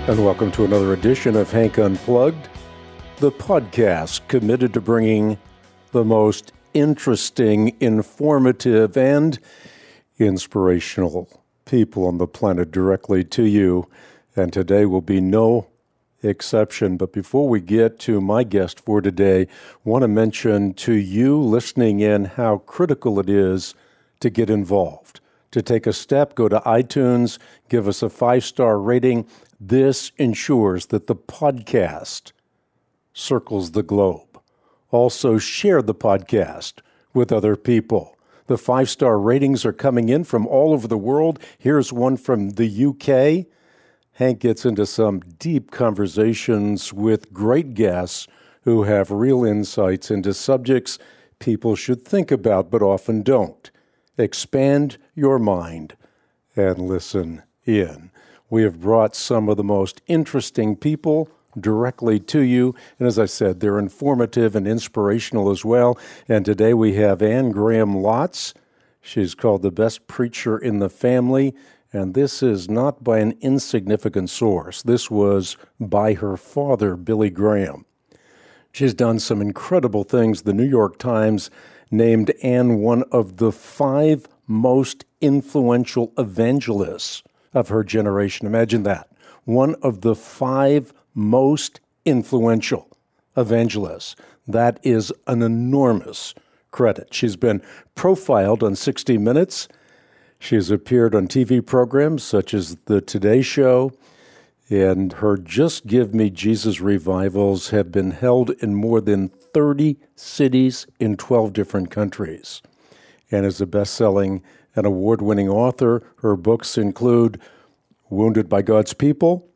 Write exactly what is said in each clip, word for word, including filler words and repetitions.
And welcome to another edition of Hank Unplugged, the podcast committed to bringing the most interesting, informative, and inspirational people on the planet directly to you. And today will be no exception. But before we get to my guest for today, I want to mention to you listening in how critical it is to get involved, to take a step, go to iTunes, give us a five-star rating. This ensures that the podcast circles the globe. Also, share the podcast with other people. The five-star ratings are coming in from all over the world. Here's one from the U K. Hank gets into some deep conversations with great guests who have real insights into subjects people should think about but often don't. Expand your mind and listen in. We have brought some of the most interesting people directly to you. And as I said, they're informative and inspirational as well. And today we have Anne Graham-Lotz. She's called the best preacher in the family. And this is not by an insignificant source. This was by her father, Billy Graham. She's done some incredible things. The New York Times named Anne one of the five most influential evangelists of her generation. Imagine that. One of the five most influential evangelists. That is an enormous credit. She's been profiled on sixty minutes. She has appeared on T V programs such as The Today Show, and her Just Give Me Jesus revivals have been held in more than thirty cities in twelve different countries. And is a best-selling and award-winning author. Her books include Wounded by God's People,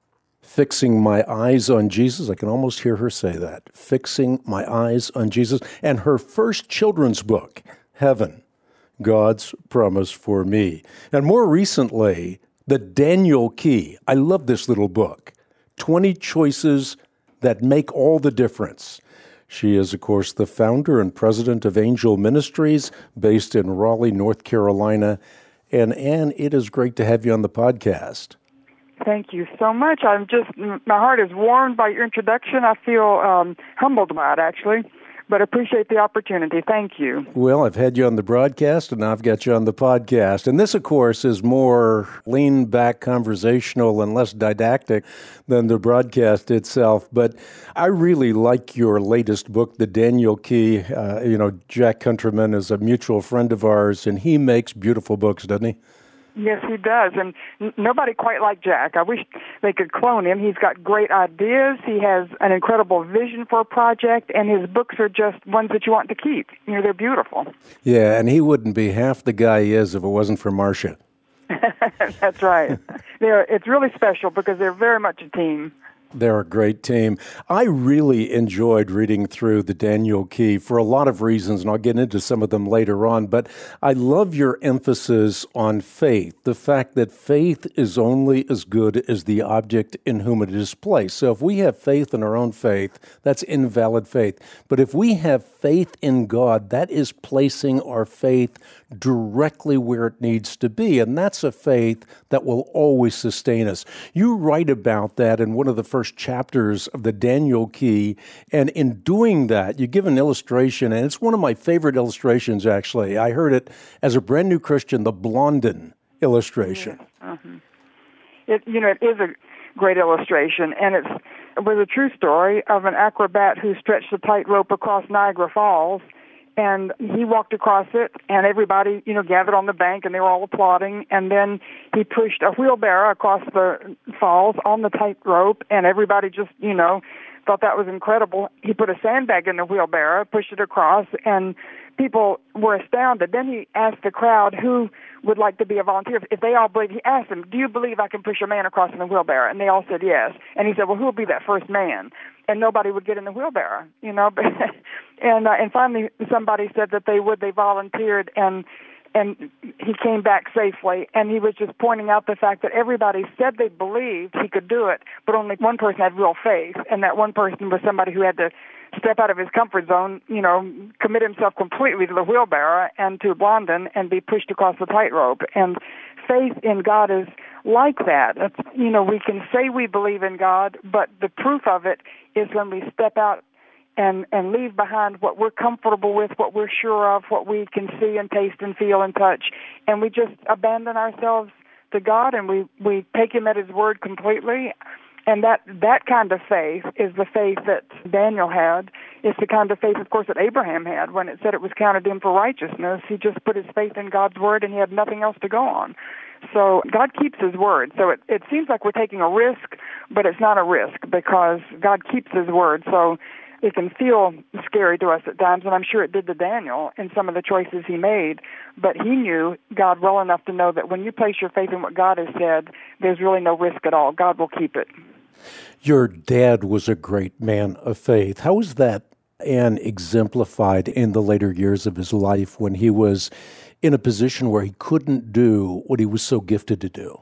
Fixing My Eyes on Jesus. I can almost hear her say that. Fixing My Eyes on Jesus. And her first children's book, Heaven, God's Promise for Me. And more recently, The Daniel Key. I love this little book. twenty Choices That Make All the Difference. She is, of course, the founder and president of Angel Ministries, based in Raleigh, North Carolina. And Anne, it is great to have you on the podcast. Thank you so much. I'm just, my heart is warmed by your introduction. I feel um, humbled by it, actually, but appreciate the opportunity. Thank you. Well, I've had you on the broadcast, and now I've got you on the podcast. And this, of course, is more lean-back conversational and less didactic than the broadcast itself. But I really like your latest book, The Daniel Key. Uh, you know, Jack Countryman is a mutual friend of ours, and he makes beautiful books, doesn't he? Yes, he does, and n- nobody quite like Jack. I wish they could clone him. He's got great ideas. He has an incredible vision for a project, and his books are just ones that you want to keep. You know, they're beautiful. Yeah, and he wouldn't be half the guy he is if it wasn't for Marcia. That's right. They're, it's really special because they're very much a team. They're a great team. I really enjoyed reading through the Daniel Key for a lot of reasons, and I'll get into some of them later on. But I love your emphasis on faith, the fact that faith is only as good as the object in whom it is placed. So if we have faith in our own faith, that's invalid faith. But if we have faith in God, that is placing our faith directly where it needs to be. And that's a faith that will always sustain us. You write about that in one of the first chapters of the Daniel Key. And in doing that, you give an illustration, and it's one of my favorite illustrations, actually. I heard it as a brand new Christian, the Blondin illustration. Yes. Uh-huh. It, you know, it is a great illustration, and it's, it was a true story of an acrobat who stretched a tightrope across Niagara Falls. And he walked across it, and everybody, you know, gathered on the bank, and they were all applauding. And then he pushed a wheelbarrow across the falls on the tightrope, and everybody just, you know, thought that was incredible. He put a sandbag in the wheelbarrow, pushed it across, and people were astounded. Then he asked the crowd who would like to be a volunteer. If they all believed, he asked them, do you believe I can push a man across in a wheelbarrow? And they all said yes. And he said, well, who will be that first man? And nobody would get in the wheelbarrow, you know. and uh, and finally somebody said that they would. They volunteered, and and he came back safely. And he was just pointing out the fact that everybody said they believed he could do it, but only one person had real faith, and that one person was somebody who had to step out of his comfort zone, you know, commit himself completely to the wheelbarrow and to Blondin and be pushed across the tightrope. And faith in God is like that. It's, you know, we can say we believe in God, but the proof of it is when we step out and, and leave behind what we're comfortable with, what we're sure of, what we can see and taste and feel and touch, and we just abandon ourselves to God, and we, we take Him at His word completely. And that, that kind of faith is the faith that Daniel had. It's the kind of faith, of course, that Abraham had when it said it was counted to him for righteousness. He just put his faith in God's word, and he had nothing else to go on. So God keeps His word. So it, it seems like we're taking a risk, but it's not a risk because God keeps His word. So it can feel scary to us at times, and I'm sure it did to Daniel in some of the choices he made. But he knew God well enough to know that when you place your faith in what God has said, there's really no risk at all. God will keep it. Your dad was a great man of faith. How was that and exemplified in the later years of his life when he was in a position where he couldn't do what he was so gifted to do?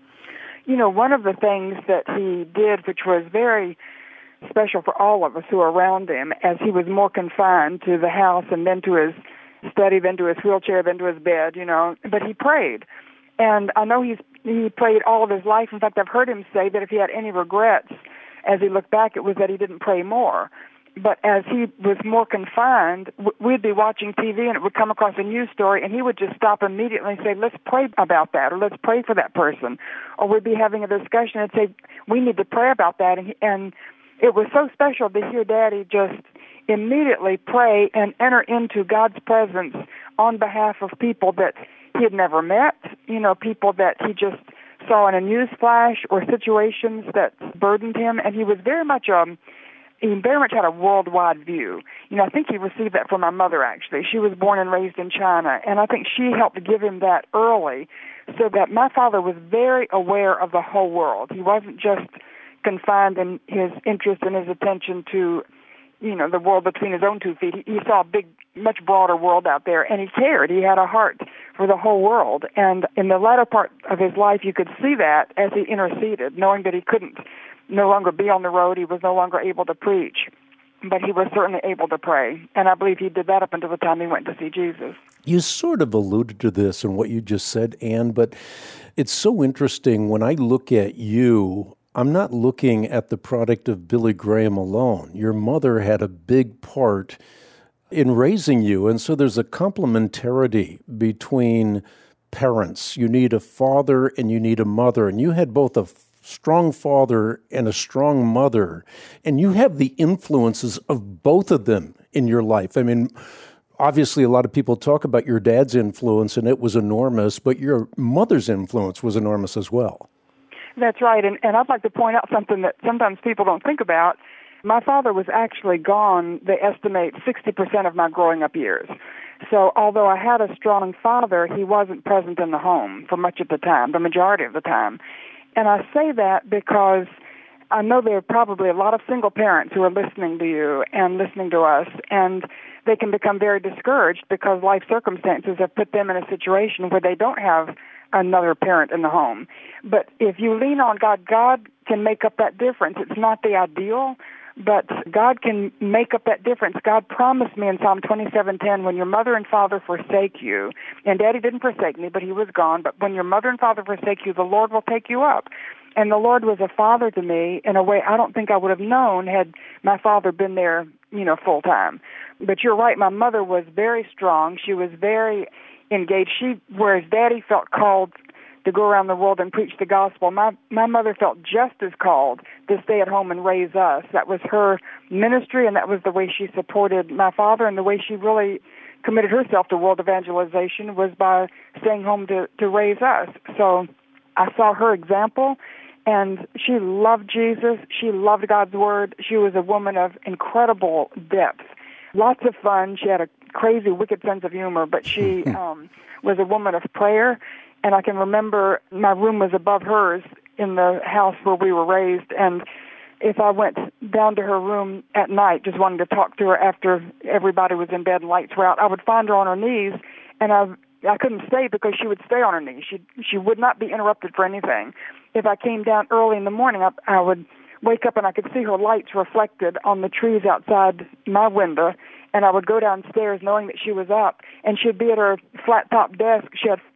You know, one of the things that he did, which was very special for all of us who were around him, as he was more confined to the house and then to his study, then to his wheelchair, then to his bed, you know, but he prayed. And I know he's he prayed all of his life. In fact, I've heard him say that if he had any regrets as he looked back, it was that he didn't pray more. But as he was more confined, we'd be watching T V and it would come across a news story and he would just stop immediately and say, let's pray about that, or let's pray for that person. Or we'd be having a discussion and say, we need to pray about that. And, he, and it was so special to hear Daddy just immediately pray and enter into God's presence on behalf of people that he had never met, you know, people that he just saw in a news flash or situations that burdened him. And he was very much, um, he very much had a worldwide view. You know, I think he received that from my mother, actually. She was born and raised in China, and I think she helped to give him that early so that my father was very aware of the whole world. He wasn't just confined in his interest and his attention to, you know, the world between his own two feet. He, he saw a big, much broader world out there, and he cared. He had a heart for the whole world. And in the latter part of his life, you could see that as he interceded, knowing that he couldn't no longer be on the road. He was no longer able to preach, but he was certainly able to pray. And I believe he did that up until the time he went to see Jesus. You sort of alluded to this in what you just said, Ann, but it's so interesting. When I look at you, I'm not looking at the product of Billy Graham alone. Your mother had a big part in raising you, and so there's a complementarity between parents. You need a father and you need a mother, and you had both a strong father and a strong mother, and you have the influences of both of them in your life. I mean, obviously a lot of people talk about your dad's influence, and it was enormous, but your mother's influence was enormous as well. That's right, and, and I'd like to point out something that sometimes people don't think about. My father was actually gone, they estimate, sixty percent of my growing up years. So although I had a strong father, he wasn't present in the home for much of the time, the majority of the time. And I say that because I know there are probably a lot of single parents who are listening to you and listening to us, and they can become very discouraged because life circumstances have put them in a situation where they don't have another parent in the home. But if you lean on God, God can make up that difference. It's not the ideal, but God can make up that difference. God promised me in Psalm twenty-seven ten, when your mother and father forsake you, and Daddy didn't forsake me, but he was gone, but when your mother and father forsake you, the Lord will take you up. And the Lord was a father to me in a way I don't think I would have known had my father been there, you know, full time. But you're right, my mother was very strong. She was very engaged. She, whereas Daddy felt called to go around the world and preach the gospel, my my mother felt just as called to stay at home and raise us. That was her ministry, and that was the way she supported my father, and the way she really committed herself to world evangelization was by staying home to, to raise us. So I saw her example, and she loved Jesus. She loved God's word. She was a woman of incredible depth, lots of fun. She had a crazy, wicked sense of humor, but she um, was a woman of prayer. And I can remember my room was above hers in the house where we were raised, and if I went down to her room at night just wanting to talk to her after everybody was in bed and lights were out, I would find her on her knees, and I I couldn't stay because she would stay on her knees. She she would not be interrupted for anything. If I came down early in the morning, I, I would wake up and I could see her lights reflected on the trees outside my window, and I would go downstairs knowing that she was up, and she'd be at her flat-top desk. She had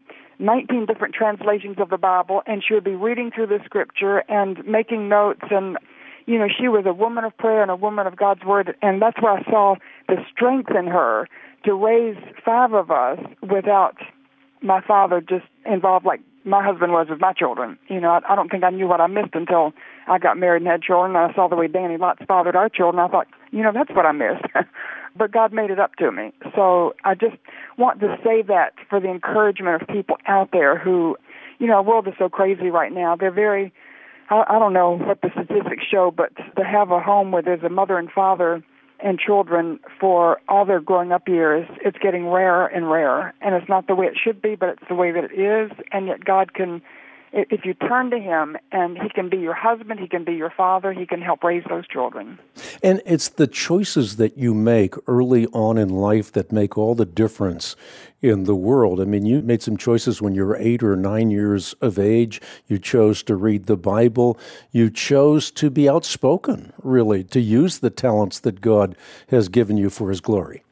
nineteen different translations of the Bible, and she would be reading through the scripture and making notes. And, you know, she was a woman of prayer and a woman of God's word, and that's where I saw the strength in her to raise five of us without my father just involved like my husband was with my children. You know, I, I don't think I knew what I missed until I got married and had children, and I saw the way Danny Lotz fathered our children. I thought, you know, that's what I missed. But God made it up to me. So I just want to say that for the encouragement of people out there who, you know, our world is so crazy right now. They're very, I, I don't know what the statistics show, but to have a home where there's a mother and father and children for all their growing up years, it's getting rarer and rarer. And it's not the way it should be, but it's the way that it is. And yet God can, if you turn to him, and he can be your husband, he can be your father, he can help raise those children. And it's the choices that you make early on in life that make all the difference in the world. I mean, you made some choices when you were eight or nine years of age. You chose to read the Bible. You chose to be outspoken, really, to use the talents that God has given you for his glory.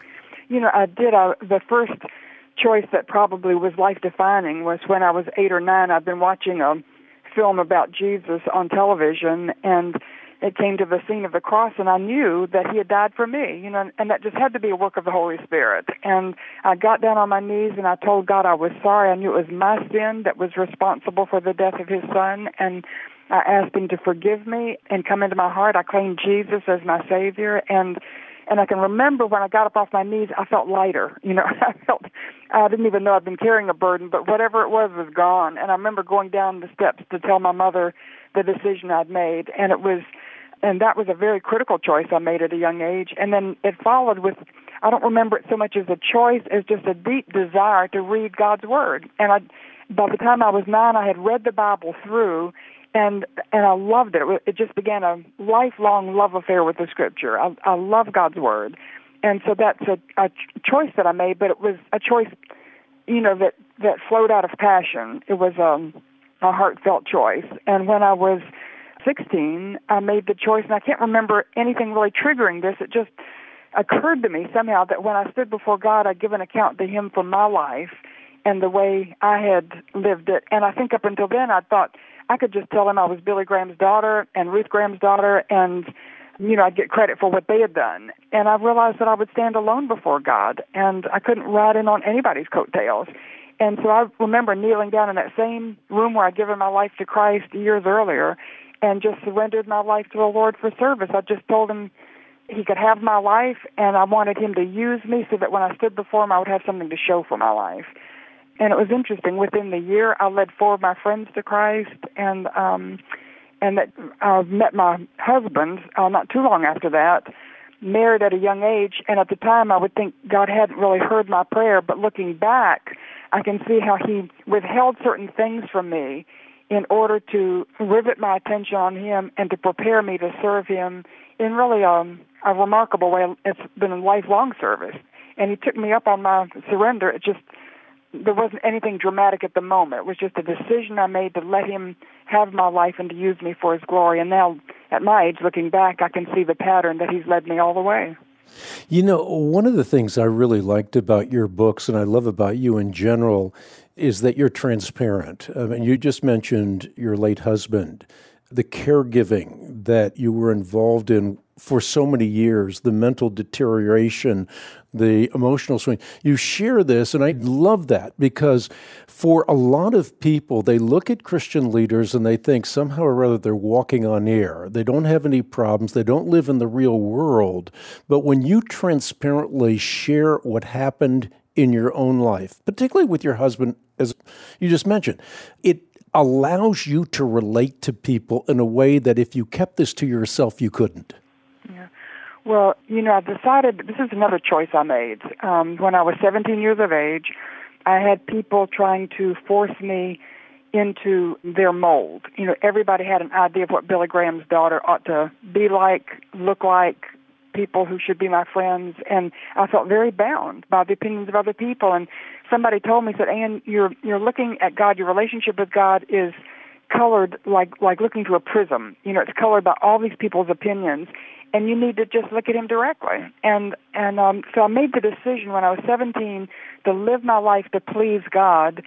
You know, I did. I, the first choice that probably was life-defining was when I was eight or nine. I'd been watching a film about Jesus on television, and it came to the scene of the cross, and I knew that he had died for me, you know, and that just had to be a work of the Holy Spirit. And I got down on my knees, and I told God I was sorry. I knew it was my sin that was responsible for the death of his son, and I asked him to forgive me and come into my heart. I claimed Jesus as my Savior, and And I can remember when I got up off my knees, I felt lighter. You know, I felt, I didn't even know I'd been carrying a burden, but whatever it was was gone. And I remember going down the steps to tell my mother the decision I'd made. And it was, and that was a very critical choice I made at a young age. And then it followed with, I don't remember it so much as a choice as just a deep desire to read God's Word. And I, by the time I was nine, I had read the Bible through, And and I loved it. It just began a lifelong love affair with the Scripture. I, I love God's Word. And so that's a, a choice that I made, but it was a choice, you know, that, that flowed out of passion. It was um, a heartfelt choice. And when I was sixteen, I made the choice, and I can't remember anything really triggering this. It just occurred to me somehow that when I stood before God, I'd give an account to him for my life and the way I had lived it. And I think up until then, I thought I could just tell him I was Billy Graham's daughter and Ruth Graham's daughter, and, you know, I'd get credit for what they had done. And I realized that I would stand alone before God, and I couldn't ride in on anybody's coattails. And so I remember kneeling down in that same room where I'd given my life to Christ years earlier and just surrendered my life to the Lord for service. I just told him he could have my life, and I wanted him to use me so that when I stood before him, I would have something to show for my life. And it was interesting. Within the year, I led four of my friends to Christ, and um, and that I met my husband uh, not too long after that, married at a young age. And at the time, I would think God hadn't really heard my prayer, but looking back, I can see how he withheld certain things from me in order to rivet my attention on him and to prepare me to serve him in really um, a remarkable way. It's been a lifelong service. And he took me up on my surrender. It just There wasn't anything dramatic at the moment. It was just a decision I made to let him have my life and to use me for his glory. And now, at my age, looking back, I can see the pattern that he's led me all the way. You know, one of the things I really liked about your books, and I love about you in general, is that you're transparent. I mean, you just mentioned your late husband, the caregiving that you were involved in for so many years, the mental deterioration, the emotional swing. You share this, and I love that, because for a lot of people, they look at Christian leaders and they think somehow or other they're walking on air. They don't have any problems. They don't live in the real world. But when you transparently share what happened in your own life, particularly with your husband, as you just mentioned, it allows you to relate to people in a way that if you kept this to yourself, you couldn't. Yeah. Well, you know, I decided, this is another choice I made. Um, when I was seventeen years of age, I had people trying to force me into their mold. You know, everybody had an idea of what Billy Graham's daughter ought to be like, look like, people who should be my friends, and I felt very bound by the opinions of other people. And somebody told me, said, Ann, you're you're looking at God, your relationship with God is colored like like looking through a prism. You know, it's colored by all these people's opinions, and you need to just look at him directly. And and um, so I made the decision when I was seventeen to live my life to please God.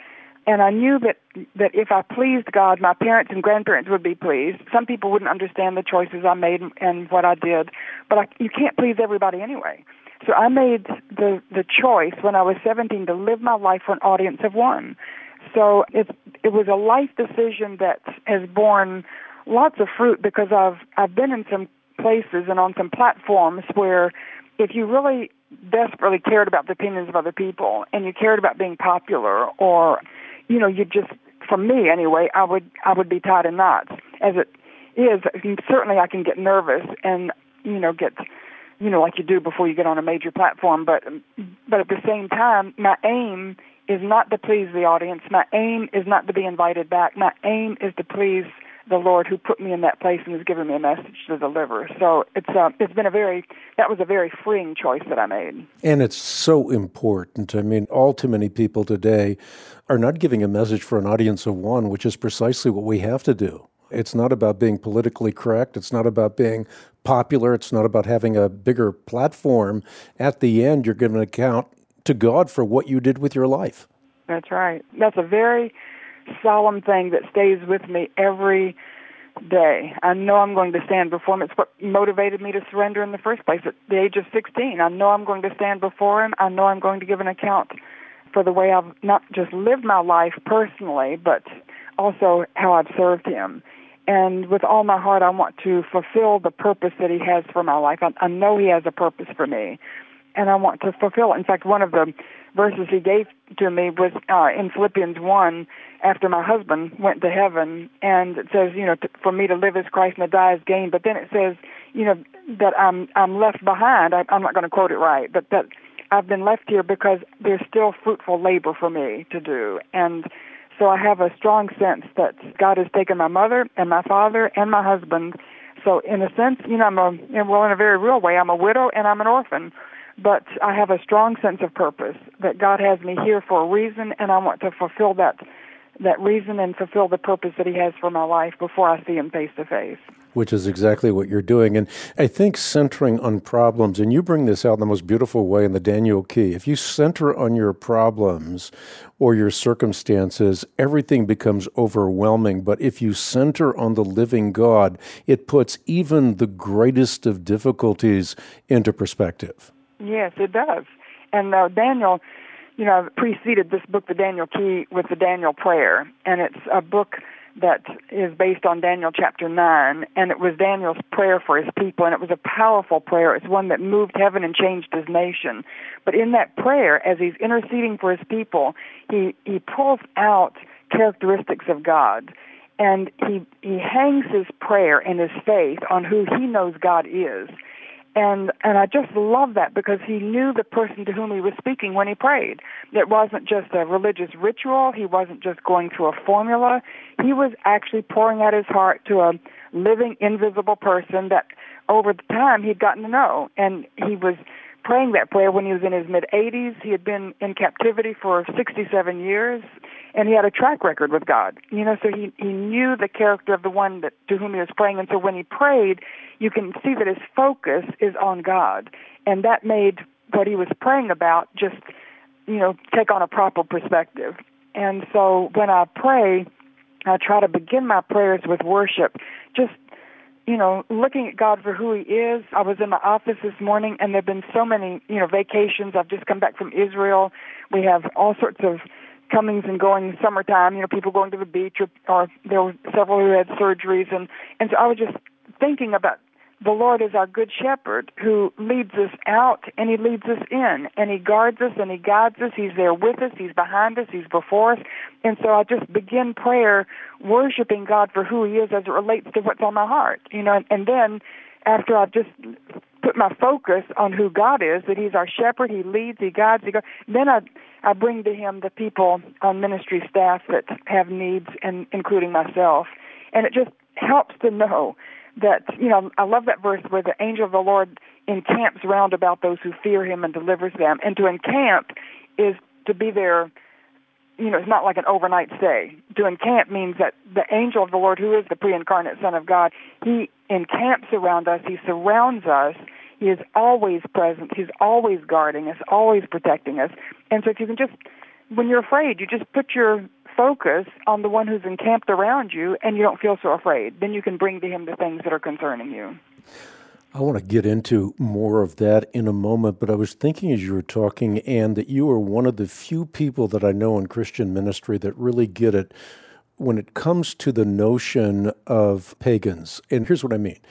And I knew that, that if I pleased God, my parents and grandparents would be pleased. Some people wouldn't understand the choices I made and, and what I did, but I, you can't please everybody anyway. So I made the, the choice when I was seventeen to live my life for an audience of one. So it, it was a life decision that has borne lots of fruit, because I've I've been in some places and on some platforms where if you really desperately cared about the opinions of other people and you cared about being popular, or, you know, you just, for me anyway, I would I would be tied in knots. As it is, certainly I can get nervous and, you know, get, you know, like you do before you get on a major platform. But but at the same time, my aim is not to please the audience. My aim is not to be invited back. My aim is to please the Lord, who put me in that place and has given me a message to deliver. So it's uh, it's been a very, that was a very freeing choice that I made. And it's so important. I mean, all too many people today are not giving a message for an audience of one, which is precisely what we have to do. It's not about being politically correct. It's not about being popular. It's not about having a bigger platform. At the end, you're giving an account to God for what you did with your life. That's right. That's a very solemn thing that stays with me every day. I know I'm going to stand before him. It's what motivated me to surrender in the first place at the age of sixteen. I know I'm going to stand before him. I know I'm going to give an account for the way I've not just lived my life personally, but also how I've served him. And with all my heart, I want to fulfill the purpose that he has for my life. I, I know he has a purpose for me, and I want to fulfill it. In fact, one of the verses he gave to me was uh, in Philippians one, after my husband went to heaven, and it says, you know, to, for me to live as Christ and to die as gain. But then it says, you know, that I'm I'm left behind. I, I'm not going to quote it right, but that I've been left here because there's still fruitful labor for me to do. And so I have a strong sense that God has taken my mother and my father and my husband. So in a sense, you know, I'm a, well, in a very real way, I'm a widow and I'm an orphan. But I have a strong sense of purpose, that God has me here for a reason, and I want to fulfill that that reason and fulfill the purpose that he has for my life before I see him face to face. Which is exactly what you're doing. And I think centering on problems, and you bring this out in the most beautiful way in the Daniel Key, if you center on your problems or your circumstances, everything becomes overwhelming. But if you center on the living God, it puts even the greatest of difficulties into perspective. Yes, it does. And uh, Daniel, you know, preceded this book, the Daniel Key, with the Daniel Prayer. And it's a book that is based on Daniel chapter nine, and it was Daniel's prayer for his people, and it was a powerful prayer. It's one that moved heaven and changed his nation. But in that prayer, as he's interceding for his people, he, he pulls out characteristics of God, and he he hangs his prayer and his faith on who he knows God is. And and I just love that, because he knew the person to whom he was speaking when he prayed. It wasn't just a religious ritual. He wasn't just going through a formula. He was actually pouring out his heart to a living, invisible person that over the time he'd gotten to know. And he was praying that prayer when he was in his mid-eighties. He had been in captivity for sixty-seven years, and he had a track record with God. You know, so he, he knew the character of the one that to whom he was praying. And so when he prayed, you can see that his focus is on God. And that made what he was praying about just, you know, take on a proper perspective. And so when I pray, I try to begin my prayers with worship, just, you know, looking at God for who he is. I was in my office this morning, and there have been so many, you know, vacations. I've just come back from Israel. We have all sorts of comings and goings, summertime, you know, people going to the beach, or, or there were several who had surgeries. And, and so I was just thinking about the Lord is our good shepherd who leads us out and he leads us in, and he guards us and he guides us. He's there with us. He's behind us. He's before us. And so I just begin prayer worshiping God for who he is as it relates to what's on my heart, you know, and, and then after I've just put my focus on who God is, that he's our shepherd, he leads, he guides, he guides, then I, I bring to him the people on ministry staff that have needs, and including myself. And it just helps to know that, you know, I love that verse where the angel of the Lord encamps round about those who fear him and delivers them. And to encamp is to be there, you know, it's not like an overnight stay. To encamp means that the angel of the Lord, who is the pre-incarnate Son of God, he encamps around us, he surrounds us, he is always present, he's always guarding us, always protecting us. And so if you can just, when you're afraid, you just put your focus on the one who's encamped around you, and you don't feel so afraid. Then you can bring to him the things that are concerning you. I want to get into more of that in a moment, but I was thinking as you were talking, Ann, that you are one of the few people that I know in Christian ministry that really get it when it comes to the notion of pagans. And here's what I mean.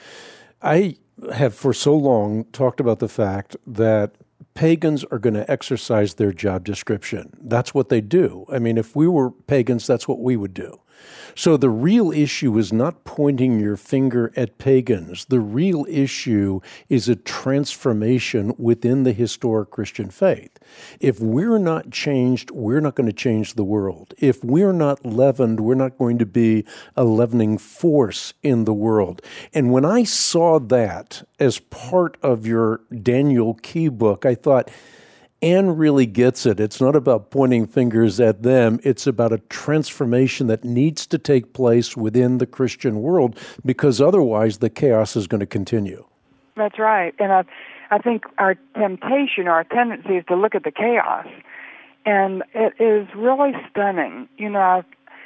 I have for so long talked about the fact that pagans are going to exercise their job description. That's what they do. I mean, if we were pagans, that's what we would do. So the real issue is not pointing your finger at pagans. The real issue is a transformation within the historic Christian faith. If we're not changed, we're not going to change the world. If we're not leavened, we're not going to be a leavening force in the world. And when I saw that as part of your Daniel Key book, I thought, Ann really gets it. It's not about pointing fingers at them. It's about a transformation that needs to take place within the Christian world, because otherwise the chaos is going to continue. That's right. And I, I think our temptation, our tendency is to look at the chaos. And it is really stunning. You know, I,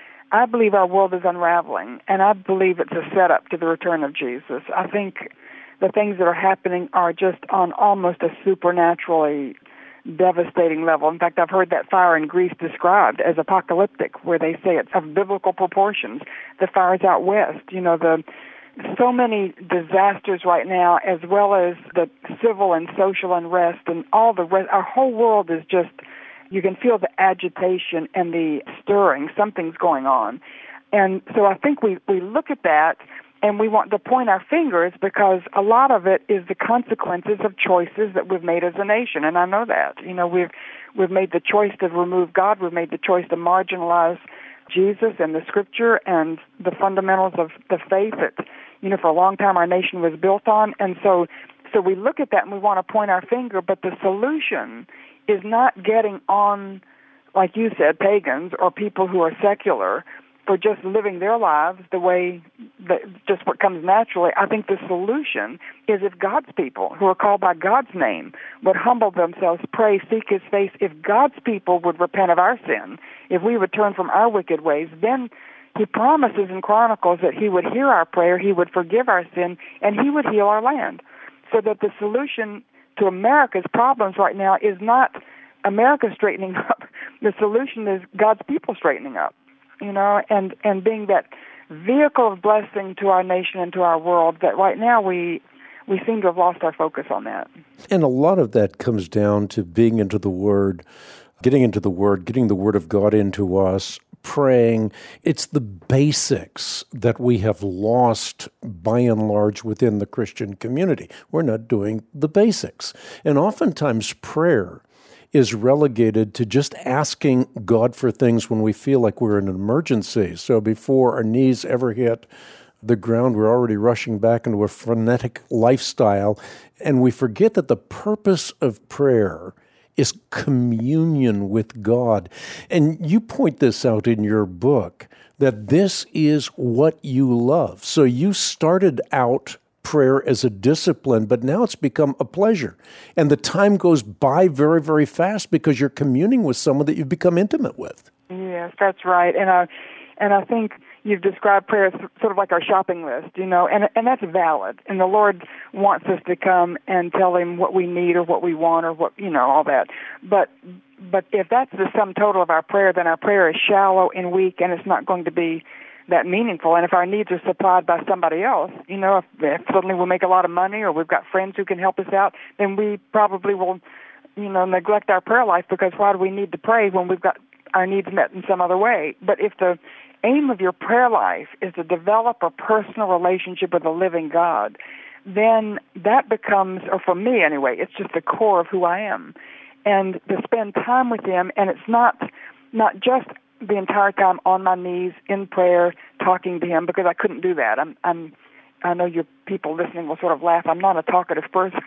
I believe our world is unraveling, and I believe it's a setup to the return of Jesus. I think the things that are happening are just on almost a supernaturally devastating level. In fact, I've heard that fire in Greece described as apocalyptic, where they say it's of biblical proportions. The fires out west, you know, the so many disasters right now, as well as the civil and social unrest and all the rest. Our whole world is just, you can feel the agitation and the stirring. Something's going on. And so I think we, we look at that and we want to point our fingers, because a lot of it is the consequences of choices that we've made as a nation, and I know that. You know, we've we've made the choice to remove God. We've made the choice to marginalize Jesus and the Scripture and the fundamentals of the faith that, you know, for a long time our nation was built on. And so, so we look at that and we want to point our finger, but the solution is not getting on, like you said, pagans or people who are secular, for just living their lives the way, that, just what comes naturally. I think the solution is if God's people, who are called by God's name, would humble themselves, pray, seek His face. If God's people would repent of our sin, if we would turn from our wicked ways, then He promises in Chronicles that He would hear our prayer, He would forgive our sin, and He would heal our land. So that the solution to America's problems right now is not America straightening up. The solution is God's people straightening up. You know, and, and being that vehicle of blessing to our nation and to our world, that right now we we seem to have lost our focus on that. And a lot of that comes down to being into the Word, getting into the Word, getting the Word of God into us, praying. It's the basics that we have lost by and large within the Christian community. We're not doing the basics. And oftentimes prayer is relegated to just asking God for things when we feel like we're in an emergency. So before our knees ever hit the ground, we're already rushing back into a frenetic lifestyle, and we forget that the purpose of prayer is communion with God. And you point this out in your book, that this is what you love. So you started out prayer as a discipline, but now it's become a pleasure. And the time goes by very, very fast because you're communing with someone that you've become intimate with. Yes, that's right. And I, and I think you've described prayer as sort of like our shopping list, you know, and and that's valid. And the Lord wants us to come and tell Him what we need or what we want or what, you know, all that. But but if that's the sum total of our prayer, then our prayer is shallow and weak, and it's not going to be that meaningful. And if our needs are supplied by somebody else, you know, if, if suddenly we'll make a lot of money or we've got friends who can help us out, then we probably will, you know, neglect our prayer life, because why do we need to pray when we've got our needs met in some other way? But if the aim of your prayer life is to develop a personal relationship with a living God, then that becomes, or for me anyway, it's just the core of who I am. And to spend time with Him, and it's not not just the entire time on my knees in prayer, talking to Him, because I couldn't do that. I'm, I'm, I know your people listening will sort of laugh. I'm not a talkative person.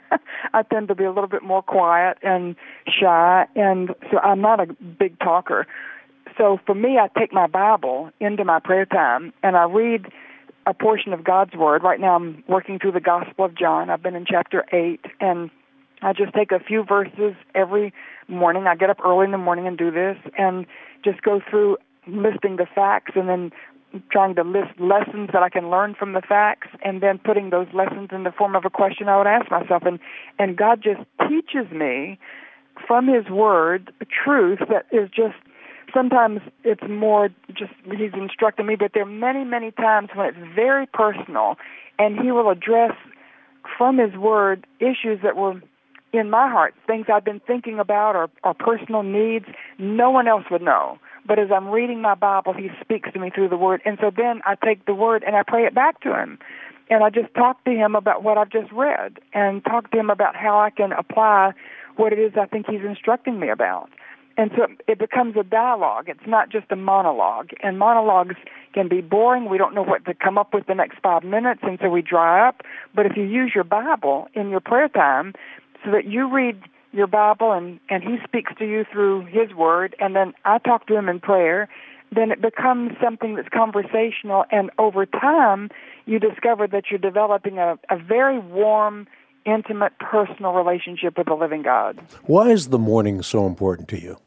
I tend to be a little bit more quiet and shy, and so I'm not a big talker. So for me, I take my Bible into my prayer time, and I read a portion of God's Word. Right now I'm working through the Gospel of John. I've been in chapter eight, and I just take a few verses every morning. I get up early in the morning and do this, and just go through listing the facts and then trying to list lessons that I can learn from the facts, and then putting those lessons in the form of a question I would ask myself. And, and God just teaches me from His Word truth that is just, sometimes it's more just He's instructing me, but there are many, many times when it's very personal, and He will address from His Word issues that were in my heart, things I've been thinking about or, or personal needs no one else would know. But as I'm reading my Bible, He speaks to me through the Word. And so then I take the Word and I pray it back to Him. And I just talk to Him about what I've just read and talk to Him about how I can apply what it is I think He's instructing me about. And so it becomes a dialogue. It's not just a monologue. And monologues can be boring. We don't know what to come up with the next five minutes, and so we dry up. But if you use your Bible in your prayer time so that you read your Bible and, and He speaks to you through His Word, and then I talk to Him in prayer, then it becomes something that's conversational, and over time you discover that you're developing a, a very warm, intimate, personal relationship with the living God. Why is the morning so important to you?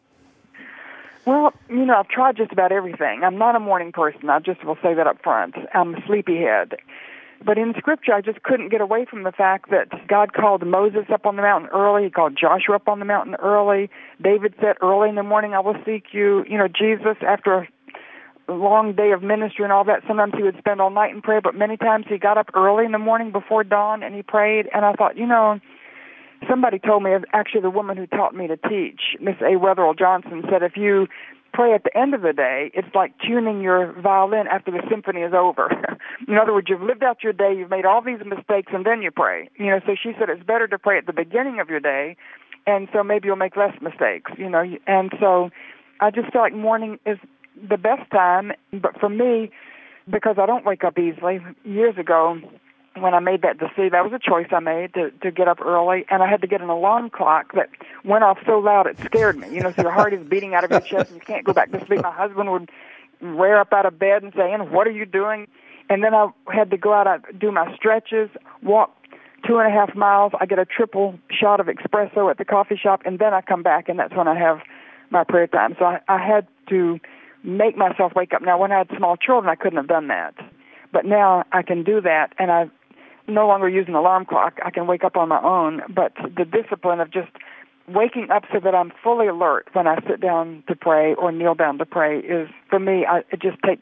Well, you know, I've tried just about everything. I'm not a morning person. I just will say that up front. I'm a sleepyhead. But in Scripture, I just couldn't get away from the fact that God called Moses up on the mountain early. He called Joshua up on the mountain early. David said, early in the morning I will seek you. You know, Jesus, after a long day of ministry and all that, sometimes He would spend all night in prayer, but many times He got up early in the morning before dawn and He prayed. And I thought, you know, somebody told me, actually the woman who taught me to teach, Miss A. Wetherell Johnson, said if you pray at the end of the day, it's like tuning your violin after the symphony is over. In other words, you've lived out your day, you've made all these mistakes, and then you pray. You know, so she said it's better to pray at the beginning of your day, and so maybe you'll make less mistakes, you know. And so I just feel like morning is the best time. But for me, because I don't wake up easily, years ago, when I made that decision, that was a choice I made to, to get up early, and I had to get an alarm clock that went off so loud it scared me. You know, so your heart is beating out of your chest and you can't go back to sleep. My husband would rear up out of bed and say, "Ann, what are you doing?" And then I had to go out and do my stretches, walk two and a half miles. I get a triple shot of espresso at the coffee shop, and then I come back, and that's when I have my prayer time. So I, I had to make myself wake up. Now, when I had small children, I couldn't have done that. But now I can do that, and I no longer use an alarm clock. I can wake up on my own, but the discipline of just waking up so that I'm fully alert when I sit down to pray or kneel down to pray is, for me, I, it just takes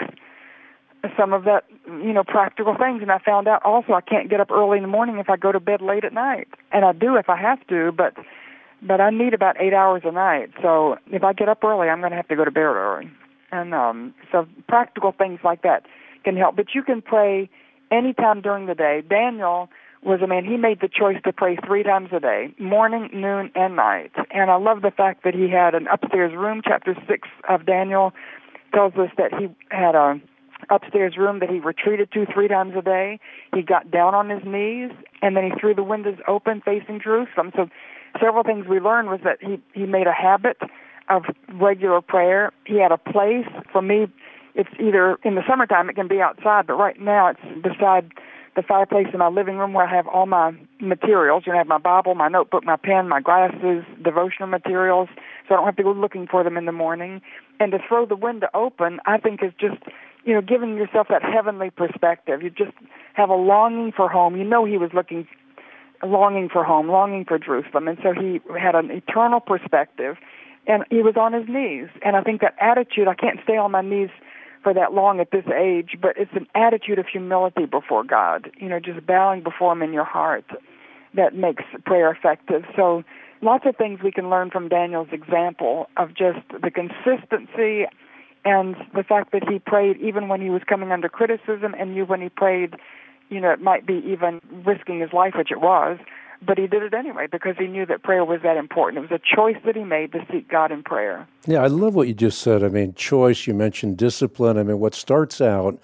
some of that, you know, practical things. And I found out also I can't get up early in the morning if I go to bed late at night. And I do if I have to, but but I need about eight hours a night. So if I get up early, I'm going to have to go to bed early. And um, so practical things like that can help. But you can pray anytime during the day. Daniel was a man, he made the choice to pray three times a day, morning, noon, and night. And I love the fact that he had an upstairs room. Chapter six of Daniel tells us that he had a upstairs room that he retreated to three times a day. He got down on his knees, and then he threw the windows open facing Jerusalem. So several things we learned was that he, he made a habit of regular prayer. He had a place. For me, it's either in the summertime, it can be outside, but right now it's beside the fireplace in my living room where I have all my materials. You know, I have my Bible, my notebook, my pen, my glasses, devotional materials, so I don't have to go looking for them in the morning. And to throw the window open, I think is just, you know, giving yourself that heavenly perspective. You just have a longing for home. You know he was looking, longing for home, longing for Jerusalem, and so he had an eternal perspective, and he was on his knees. And I think that attitude, I can't stay on my knees for that long at this age, but it's an attitude of humility before God, you know, just bowing before Him in your heart that makes prayer effective. So lots of things we can learn from Daniel's example of just the consistency and the fact that he prayed even when he was coming under criticism, and you when he prayed, you know, it might be even risking his life, which it was, but he did it anyway because he knew that prayer was that important. It was a choice that he made to seek God in prayer. Yeah, I love what you just said. I mean, choice, you mentioned discipline. I mean, what starts out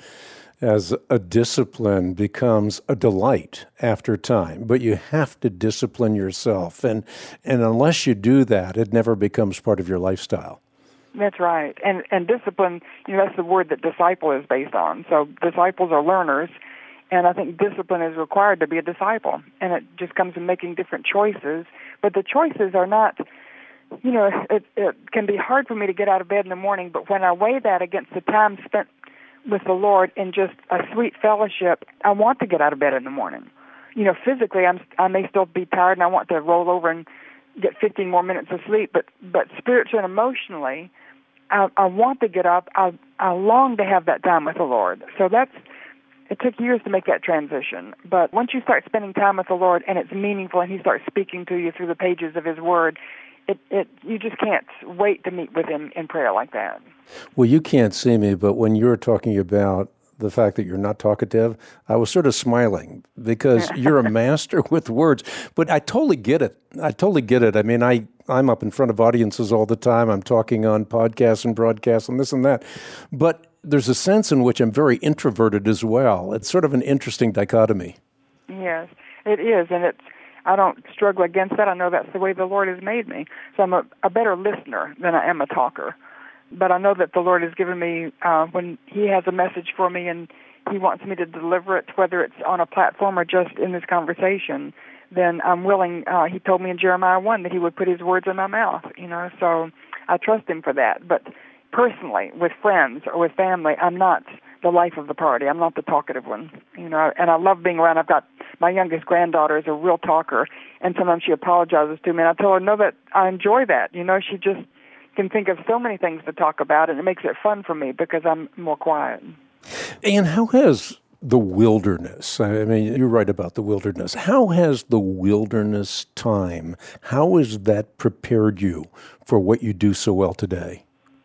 as a discipline becomes a delight after time, but you have to discipline yourself. And, and unless you do that, it never becomes part of your lifestyle. That's right. And, and discipline, you know, that's the word that disciple is based on. So disciples are learners. And I think discipline is required to be a disciple, and it just comes in making different choices. But the choices are not you know, it, it can be hard for me to get out of bed in the morning, but when I weigh that against the time spent with the Lord in just a sweet fellowship, I want to get out of bed in the morning. You know, physically, I'm, I may still be tired and I want to roll over and get fifteen more minutes of sleep, but, but spiritually and emotionally, I, I want to get up. I, I long to have that time with the Lord. So that's, it took years to make that transition. But once you start spending time with the Lord and it's meaningful and He starts speaking to you through the pages of His Word, it, it you just can't wait to meet with Him in prayer like that. Well, you can't see me, but when you were talking about the fact that you're not talkative, I was sort of smiling because you're a master with words. But I totally get it. I totally get it. I mean, I, I'm up in front of audiences all the time. I'm talking on podcasts and broadcasts and this and that. But there's a sense in which I'm very introverted as well. It's sort of an interesting dichotomy. Yes, it is. And it's, I don't struggle against that. I know that's the way the Lord has made me. So I'm a, a better listener than I am a talker. But I know that the Lord has given me, uh, when He has a message for me and He wants me to deliver it, whether it's on a platform or just in this conversation, then I'm willing. Uh, he told me in Jeremiah one that He would put His words in my mouth, you know, so I trust Him for that. But personally, with friends or with family, I'm not the life of the party. I'm not the talkative one, you know, and I love being around. I've got my youngest granddaughter is a real talker, and sometimes she apologizes to me, and I tell her, no, that I enjoy that. You know, she just can think of so many things to talk about, and it makes it fun for me because I'm more quiet. And how has the wilderness, I mean, you're right about the wilderness, how has the wilderness time, how has that prepared you for what you do so well today?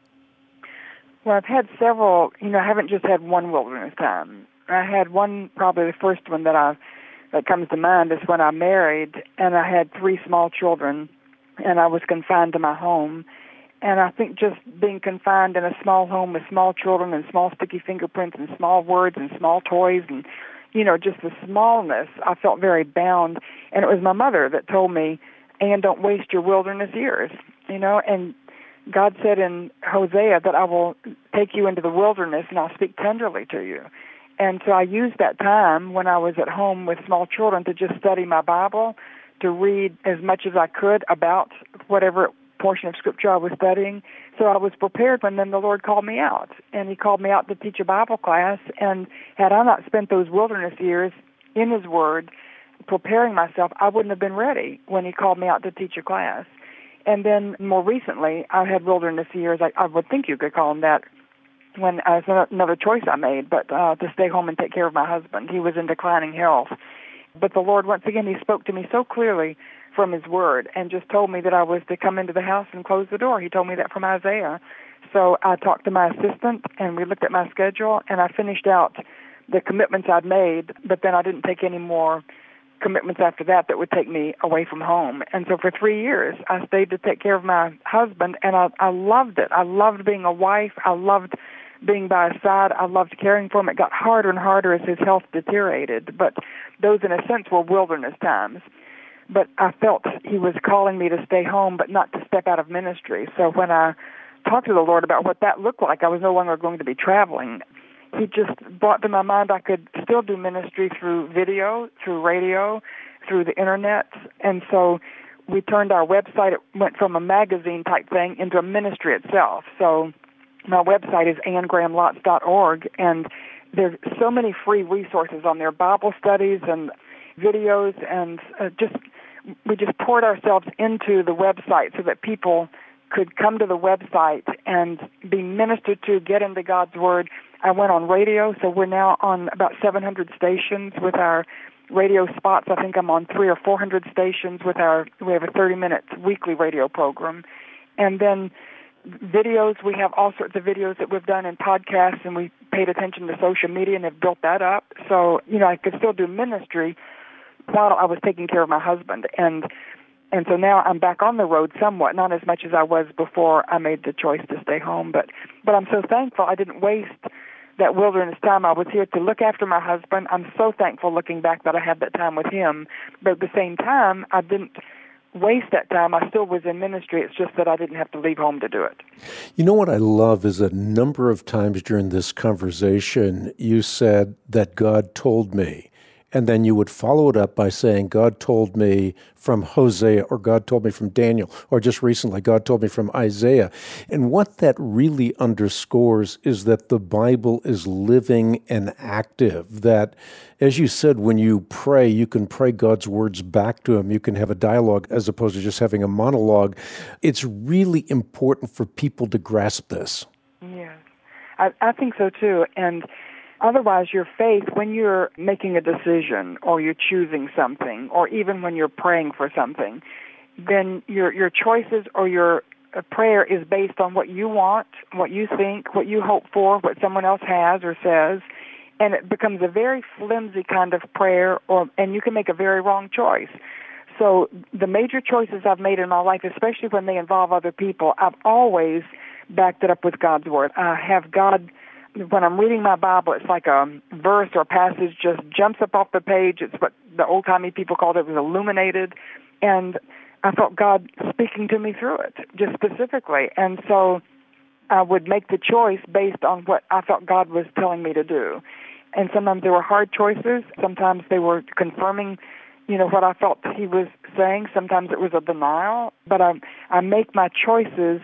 Well, I've had several, you know, I haven't just had one wilderness time. I had one, probably the first one that I that comes to mind is when I married, and I had three small children, and I was confined to my home. And I think just being confined in a small home with small children and small sticky fingerprints and small words and small toys and, you know, just the smallness, I felt very bound. And it was my mother that told me, Ann, don't waste your wilderness years, you know. And God said in Hosea that I will take you into the wilderness and I'll speak tenderly to you. And so I used that time when I was at home with small children to just study my Bible, to read as much as I could about whatever portion of Scripture I was studying. So I was prepared when then the Lord called me out. And He called me out to teach a Bible class. And had I not spent those wilderness years in His Word, preparing myself, I wouldn't have been ready when He called me out to teach a class. And then more recently, I had wilderness years, I, I would think you could call them that, when uh, it was another choice I made, but uh, to stay home and take care of my husband. He was in declining health. But the Lord, once again, He spoke to me so clearly from His Word and just told me that I was to come into the house and close the door. He told me that from Isaiah. So I talked to my assistant, and we looked at my schedule, and I finished out the commitments I'd made, but then I didn't take any more commitments after that that would take me away from home. And so for three years, I stayed to take care of my husband, and I, I loved it. I loved being a wife. I loved being by his side. I loved caring for him. It got harder and harder as his health deteriorated, but those, in a sense, were wilderness times. But I felt He was calling me to stay home, but not to step out of ministry. So when I talked to the Lord about what that looked like, I was no longer going to be traveling. He just brought to my mind I could still do ministry through video, through radio, through the internet. And so we turned our website, it went from a magazine type thing into a ministry itself. So my website is ann graham lotz dot org, and there's so many free resources on there, Bible studies and videos, and uh, just we just poured ourselves into the website so that people could come to the website and be ministered to, get into God's Word. I went on radio, so we're now on about seven hundred stations with our radio spots. I think I'm on three or four hundred stations with our, we have a thirty minute weekly radio program. And then videos, we have all sorts of videos that we've done in podcasts, and we paid attention to social media and have built that up. So, you know, I could still do ministry while I was taking care of my husband. And and so now I'm back on the road somewhat, not as much as I was before I made the choice to stay home. But, but I'm so thankful I didn't waste that wilderness time. I was here to look after my husband. I'm so thankful looking back that I had that time with him. But at the same time, I didn't waste that time. I still was in ministry. It's just that I didn't have to leave home to do it. You know what I love is a number of times during this conversation, you said that God told me. and then you would follow it up by saying, God told me from Hosea, or God told me from Daniel, or just recently, God told me from Isaiah. And what that really underscores is that the Bible is living and active, that, as you said, when you pray, you can pray God's words back to him. You can have a dialogue as opposed to just having a monologue. It's really important for people to grasp this. Yes, I, I think so too. And otherwise, your faith, when you're making a decision or you're choosing something, or even when you're praying for something, then your your choices or your prayer is based on what you want, what you think, what you hope for, what someone else has or says, and it becomes a very flimsy kind of prayer, or and you can make a very wrong choice. So the major choices I've made in my life, especially when they involve other people, I've always backed it up with God's Word. I have God... When I'm reading my Bible, it's like a verse or passage just jumps up off the page. It's what the old-timey people called it, was illuminated. And I felt God speaking to me through it, just specifically. And so I would make the choice based on what I felt God was telling me to do. And sometimes they were hard choices. Sometimes they were confirming, you know, what I felt he was saying. Sometimes it was a denial. But I, I make my choices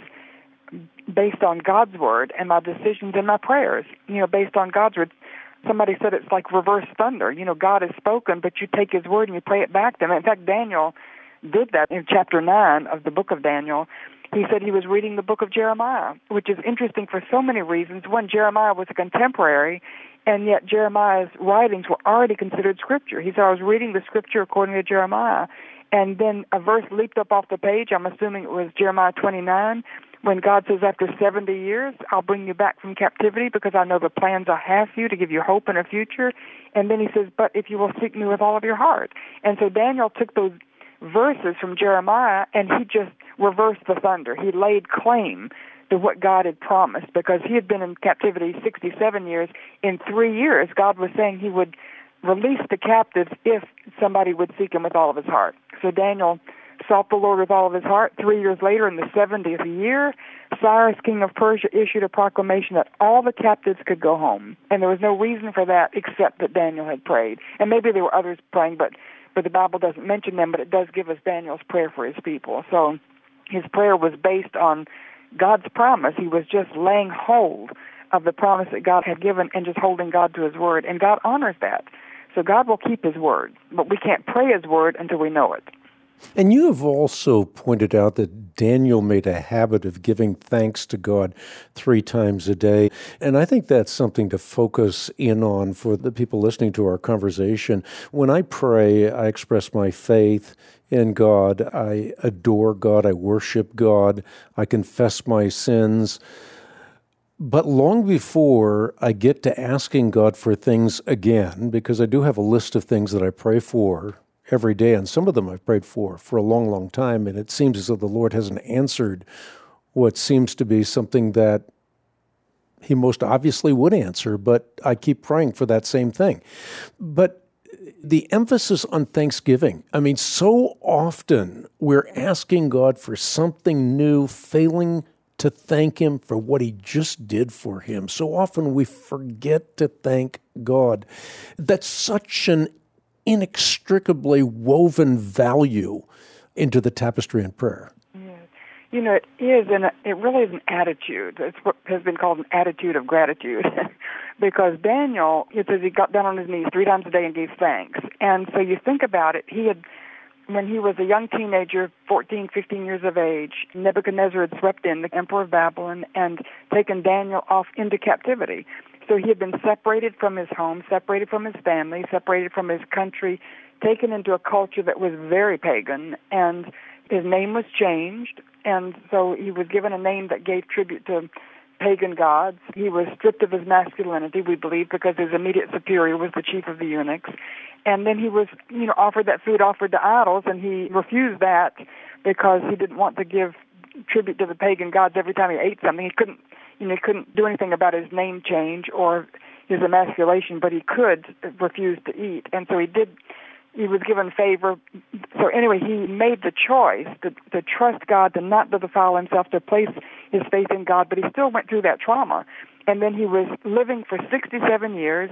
based on God's Word, and my decisions and my prayers, you know, based on God's Word. Somebody said it's like reverse thunder. You know, God has spoken, but you take his word and you pray it back to him. In fact, Daniel did that in chapter nine of the book of Daniel. He said he was reading the book of Jeremiah, which is interesting for so many reasons. One, Jeremiah was a contemporary, and yet Jeremiah's writings were already considered Scripture. He said, I was reading the Scripture according to Jeremiah, and then a verse leaped up off the page. I'm assuming it was Jeremiah twenty-nine, when God says, after seventy years, I'll bring you back from captivity because I know the plans I have for you to give you hope and a future. And then he says, but if you will seek me with all of your heart. And so Daniel took those verses from Jeremiah and he just reversed the thunder. He laid claim to what God had promised because he had been in captivity sixty-seven years. In three years, God was saying he would release the captives if somebody would seek him with all of his heart. So Daniel sought the Lord with all of his heart. Three years later, in the seventieth year, Cyrus, king of Persia, issued a proclamation that all the captives could go home. And there was no reason for that except that Daniel had prayed. And maybe there were others praying, but, but the Bible doesn't mention them, but it does give us Daniel's prayer for his people. So his prayer was based on God's promise. He was just laying hold of the promise that God had given and just holding God to his word. And God honors that. So God will keep his word, but we can't pray his word until we know it. And you have also pointed out that Daniel made a habit of giving thanks to God three times a day. And I think that's something to focus in on for the people listening to our conversation. When I pray, I express my faith in God. I adore God. I worship God. I confess my sins. But long before I get to asking God for things again, because I do have a list of things that I pray for every day, and some of them I've prayed for for a long, long time, and it seems as though the Lord hasn't answered what seems to be something that he most obviously would answer, but I keep praying for that same thing. But the emphasis on thanksgiving, I mean, so often we're asking God for something new, failing to thank him for what he just did for him. So often we forget to thank God. That's such an inextricably woven value into the tapestry in prayer. Yeah. You know, it is, and it really is an attitude. It's what has been called an attitude of gratitude. Because Daniel, it says he got down on his knees three times a day and gave thanks. And so you think about it, he had, when he was a young teenager, fourteen, fifteen years of age, Nebuchadnezzar had swept in, the emperor of Babylon, and taken Daniel off into captivity. So he had been separated from his home, separated from his family, separated from his country, taken into a culture that was very pagan, and his name was changed. And so he was given a name that gave tribute to pagan gods. He was stripped of his masculinity, we believe, because his immediate superior was the chief of the eunuchs. And then he was, you know, offered that food offered to idols, and he refused that because he didn't want to give tribute to the pagan gods every time he ate something. He couldn't, you know, he couldn't do anything about his name change or his emasculation, but he could refuse to eat. And so he did, he was given favor. So anyway, he made the choice to, to trust God, to not to defile himself, to place his faith in God, but he still went through that trauma. And then he was living for sixty-seven years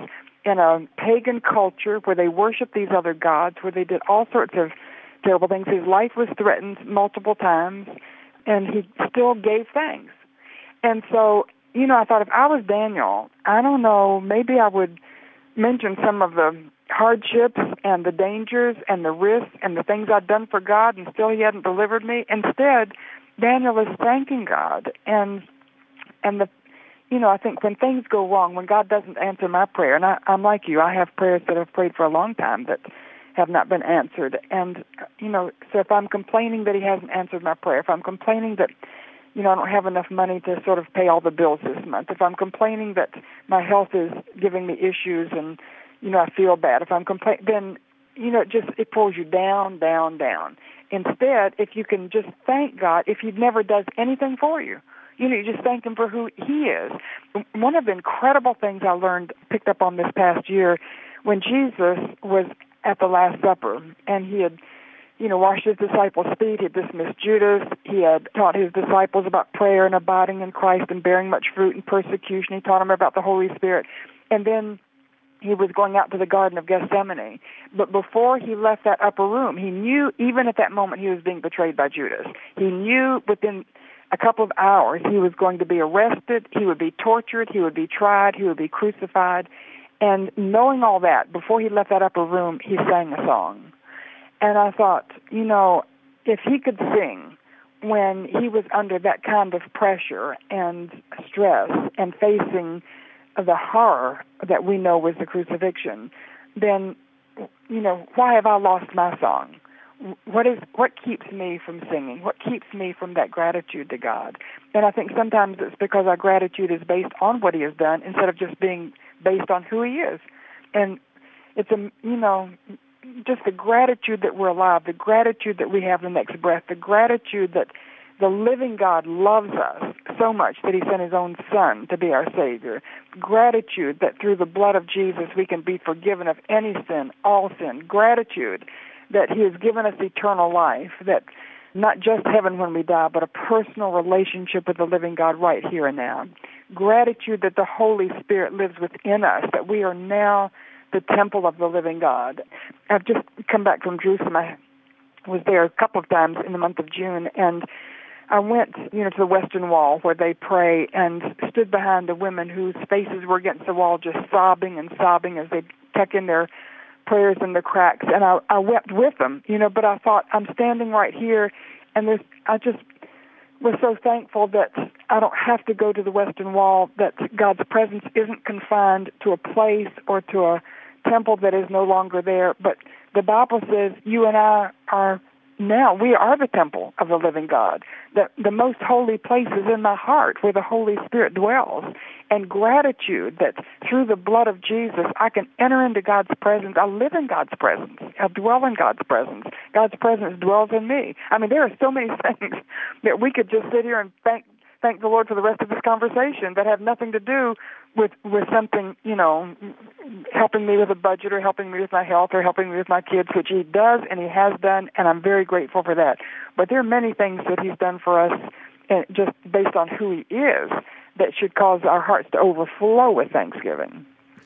in a pagan culture where they worshiped these other gods, where they did all sorts of terrible things. His life was threatened multiple times, and he still gave thanks. And so, you know, I thought if I was Daniel, I don't know, maybe I would mention some of the hardships and the dangers and the risks and the things I'd done for God, and still he hadn't delivered me. Instead, Daniel is thanking God. And and the you know, I think when things go wrong, when God doesn't answer my prayer, and I, I'm like you, I have prayers that I've prayed for a long time that have not been answered. And, you know, so if I'm complaining that he hasn't answered my prayer, if I'm complaining that, you know, I don't have enough money to sort of pay all the bills this month, if I'm complaining that my health is giving me issues and, you know, I feel bad, if I'm complaining, then, you know, it just, it pulls you down, down, down. Instead, if you can just thank God, if he never does anything for you, you know, you just thank him for who he is. One of the incredible things I learned, picked up on this past year, when Jesus was at the Last Supper, and he had, you know, washed his disciples' feet, he had dismissed Judas, he had taught his disciples about prayer and abiding in Christ and bearing much fruit and persecution, he taught them about the Holy Spirit, and then he was going out to the Garden of Gethsemane. But before he left that upper room, he knew, even at that moment, he was being betrayed by Judas. He knew within a couple of hours he was going to be arrested, he would be tortured, he would be tried, he would be crucified. And knowing all that, before he left that upper room, he sang a song. And I thought, you know, if he could sing when he was under that kind of pressure and stress and facing the horror that we know was the crucifixion, then, you know, why have I lost my song? What is what keeps me from singing? What keeps me from that gratitude to God? And I think sometimes it's because our gratitude is based on what he has done instead of just being based on who he is. And it's, a you know, just the gratitude that we're alive, the gratitude that we have the next breath, the gratitude that the living God loves us so much that he sent his own Son to be our Savior. Gratitude that through the blood of Jesus we can be forgiven of any sin, all sin. Gratitude that he has given us eternal life, that not just heaven when we die, but a personal relationship with the living God right here and now. Gratitude that the Holy Spirit lives within us, that we are now the temple of the living God. I've just come back from Jerusalem. I was there a couple of times in the month of June, and I went, you know, to the Western Wall where they pray, and stood behind the women whose faces were against the wall, just sobbing and sobbing as they tuck in their prayers in the cracks, and I, I wept with them, you know, but I thought, I'm standing right here, and there's, I just was so thankful that I don't have to go to the Western Wall, that God's presence isn't confined to a place or to a temple that is no longer there, but the Bible says you and I are now, we are the temple of the living God. The, the most holy place is in my heart where the Holy Spirit dwells. And gratitude that through the blood of Jesus, I can enter into God's presence. I live in God's presence. I dwell in God's presence. God's presence dwells in me. I mean, there are so many things that we could just sit here and thank thank the Lord for the rest of this conversation that have nothing to do with, with something, you know, helping me with a budget or helping me with my health or helping me with my kids, which he does and he has done, and I'm very grateful for that. But there are many things that he's done for us uh, just based on who he is that should cause our hearts to overflow with thanksgiving.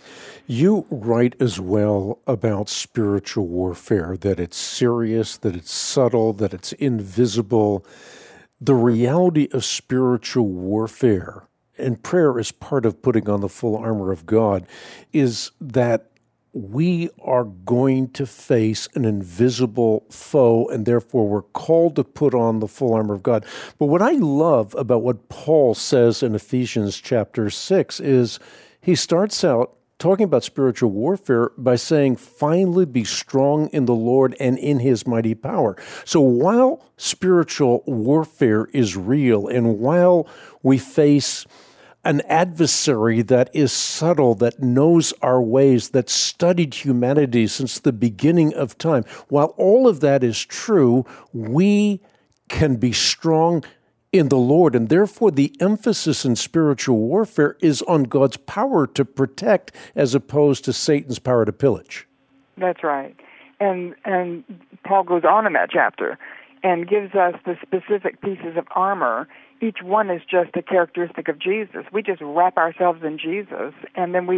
You write as well about spiritual warfare, that it's serious, that it's subtle, that it's invisible. The reality of spiritual warfare, and prayer is part of putting on the full armor of God, is that we are going to face an invisible foe, and therefore we're called to put on the full armor of God. But what I love about what Paul says in Ephesians chapter six is he starts out talking about spiritual warfare by saying, finally be strong in the Lord and in his mighty power. So while spiritual warfare is real, and while we face an adversary that is subtle, that knows our ways, that studied humanity since the beginning of time, while all of that is true, we can be strong in the Lord, and therefore the emphasis in spiritual warfare is on God's power to protect as opposed to Satan's power to pillage. That's right. And and Paul goes on in that chapter and gives us the specific pieces of armor. Each one is just a characteristic of Jesus. We just wrap ourselves in Jesus, and then we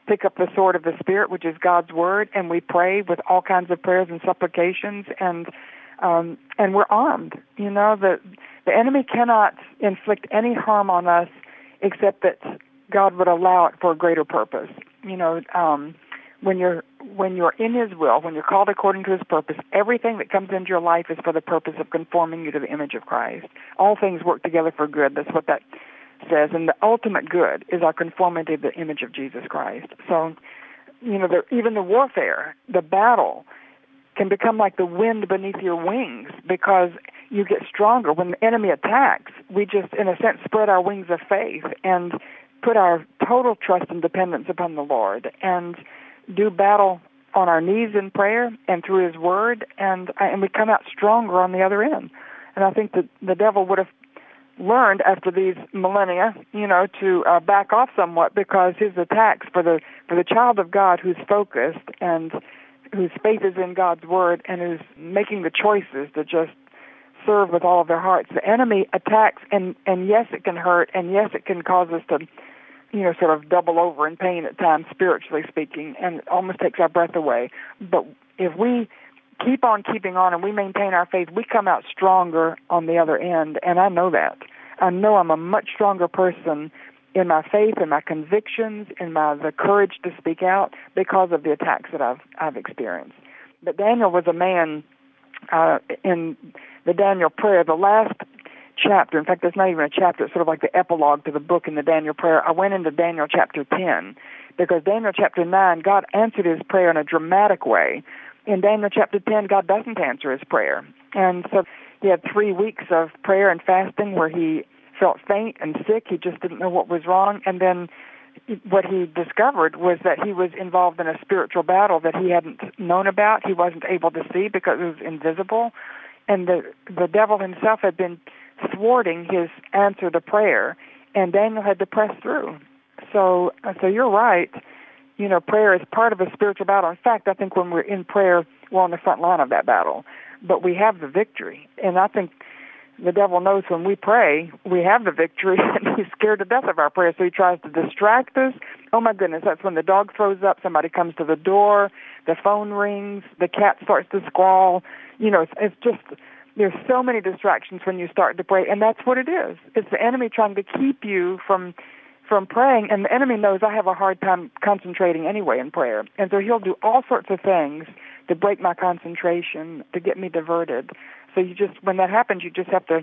pick up the sword of the Spirit, which is God's Word, and we pray with all kinds of prayers and supplications, and um, and we're armed. You know, the the enemy cannot inflict any harm on us except that God would allow it for a greater purpose. You know, um, when you're when you're in His will, when you're called according to His purpose, everything that comes into your life is for the purpose of conforming you to the image of Christ. All things work together for good. That's what that says, and the ultimate good is our conformity to the image of Jesus Christ. So, you know, the, even the warfare, the battle, can become like the wind beneath your wings because you get stronger. When the enemy attacks, we just, in a sense, spread our wings of faith and put our total trust and dependence upon the Lord and do battle on our knees in prayer and through His Word, and and we come out stronger on the other end. And I think that the devil would have learned after these millennia, you know, to uh, back off somewhat because his attacks for the for the child of God who's focused and whose faith is in God's Word and who's making the choices to just serve with all of their hearts. The enemy attacks, and, and yes, it can hurt, and yes, it can cause us to, you know, sort of double over in pain at times, spiritually speaking, and it almost takes our breath away. But if we keep on keeping on and we maintain our faith, we come out stronger on the other end, and I know that. I know I'm a much stronger person in my faith, in my convictions, in my the courage to speak out because of the attacks that I've I've experienced. But Daniel was a man uh, in the Daniel prayer, the last chapter. In fact, there's not even a chapter. It's sort of like the epilogue to the book in the Daniel prayer. I went into Daniel chapter ten because Daniel chapter nine, God answered his prayer in a dramatic way. In Daniel chapter ten, God doesn't answer his prayer. And so he had three weeks of prayer and fasting where he felt faint and sick. He just didn't know what was wrong. And then what he discovered was that he was involved in a spiritual battle that he hadn't known about. He wasn't able to see because it was invisible. And the the devil himself had been thwarting his answer to prayer, and Daniel had to press through. So, so you're right. You know, prayer is part of a spiritual battle. In fact, I think when we're in prayer, we're on the front line of that battle. But we have the victory. And I think the devil knows when we pray, we have the victory, and he's scared to death of our prayer, so he tries to distract us. Oh, my goodness, that's when the dog throws up, somebody comes to the door, the phone rings, the cat starts to squall. You know, it's, it's just, there's so many distractions when you start to pray, and that's what it is. It's the enemy trying to keep you from from praying, and the enemy knows I have a hard time concentrating anyway in prayer, and so he'll do all sorts of things to break my concentration, to get me diverted. So you just, when that happens, you just have to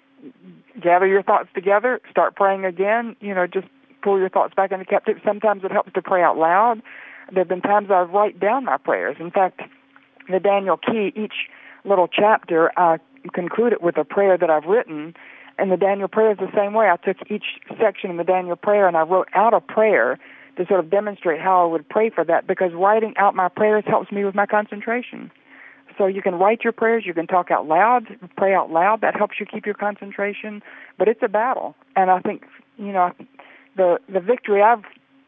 gather your thoughts together, start praying again, you know, just pull your thoughts back into captivity. Sometimes it helps to pray out loud. There have been times I write down my prayers. In fact, the Daniel Key, each little chapter, I conclude it with a prayer that I've written, and the Daniel prayer is the same way. I took each section in the Daniel prayer and I wrote out a prayer to sort of demonstrate how I would pray for that, because writing out my prayers helps me with my concentration. So you can write your prayers, you can talk out loud, pray out loud. That helps you keep your concentration. But it's a battle. And I think, you know, the the victory I've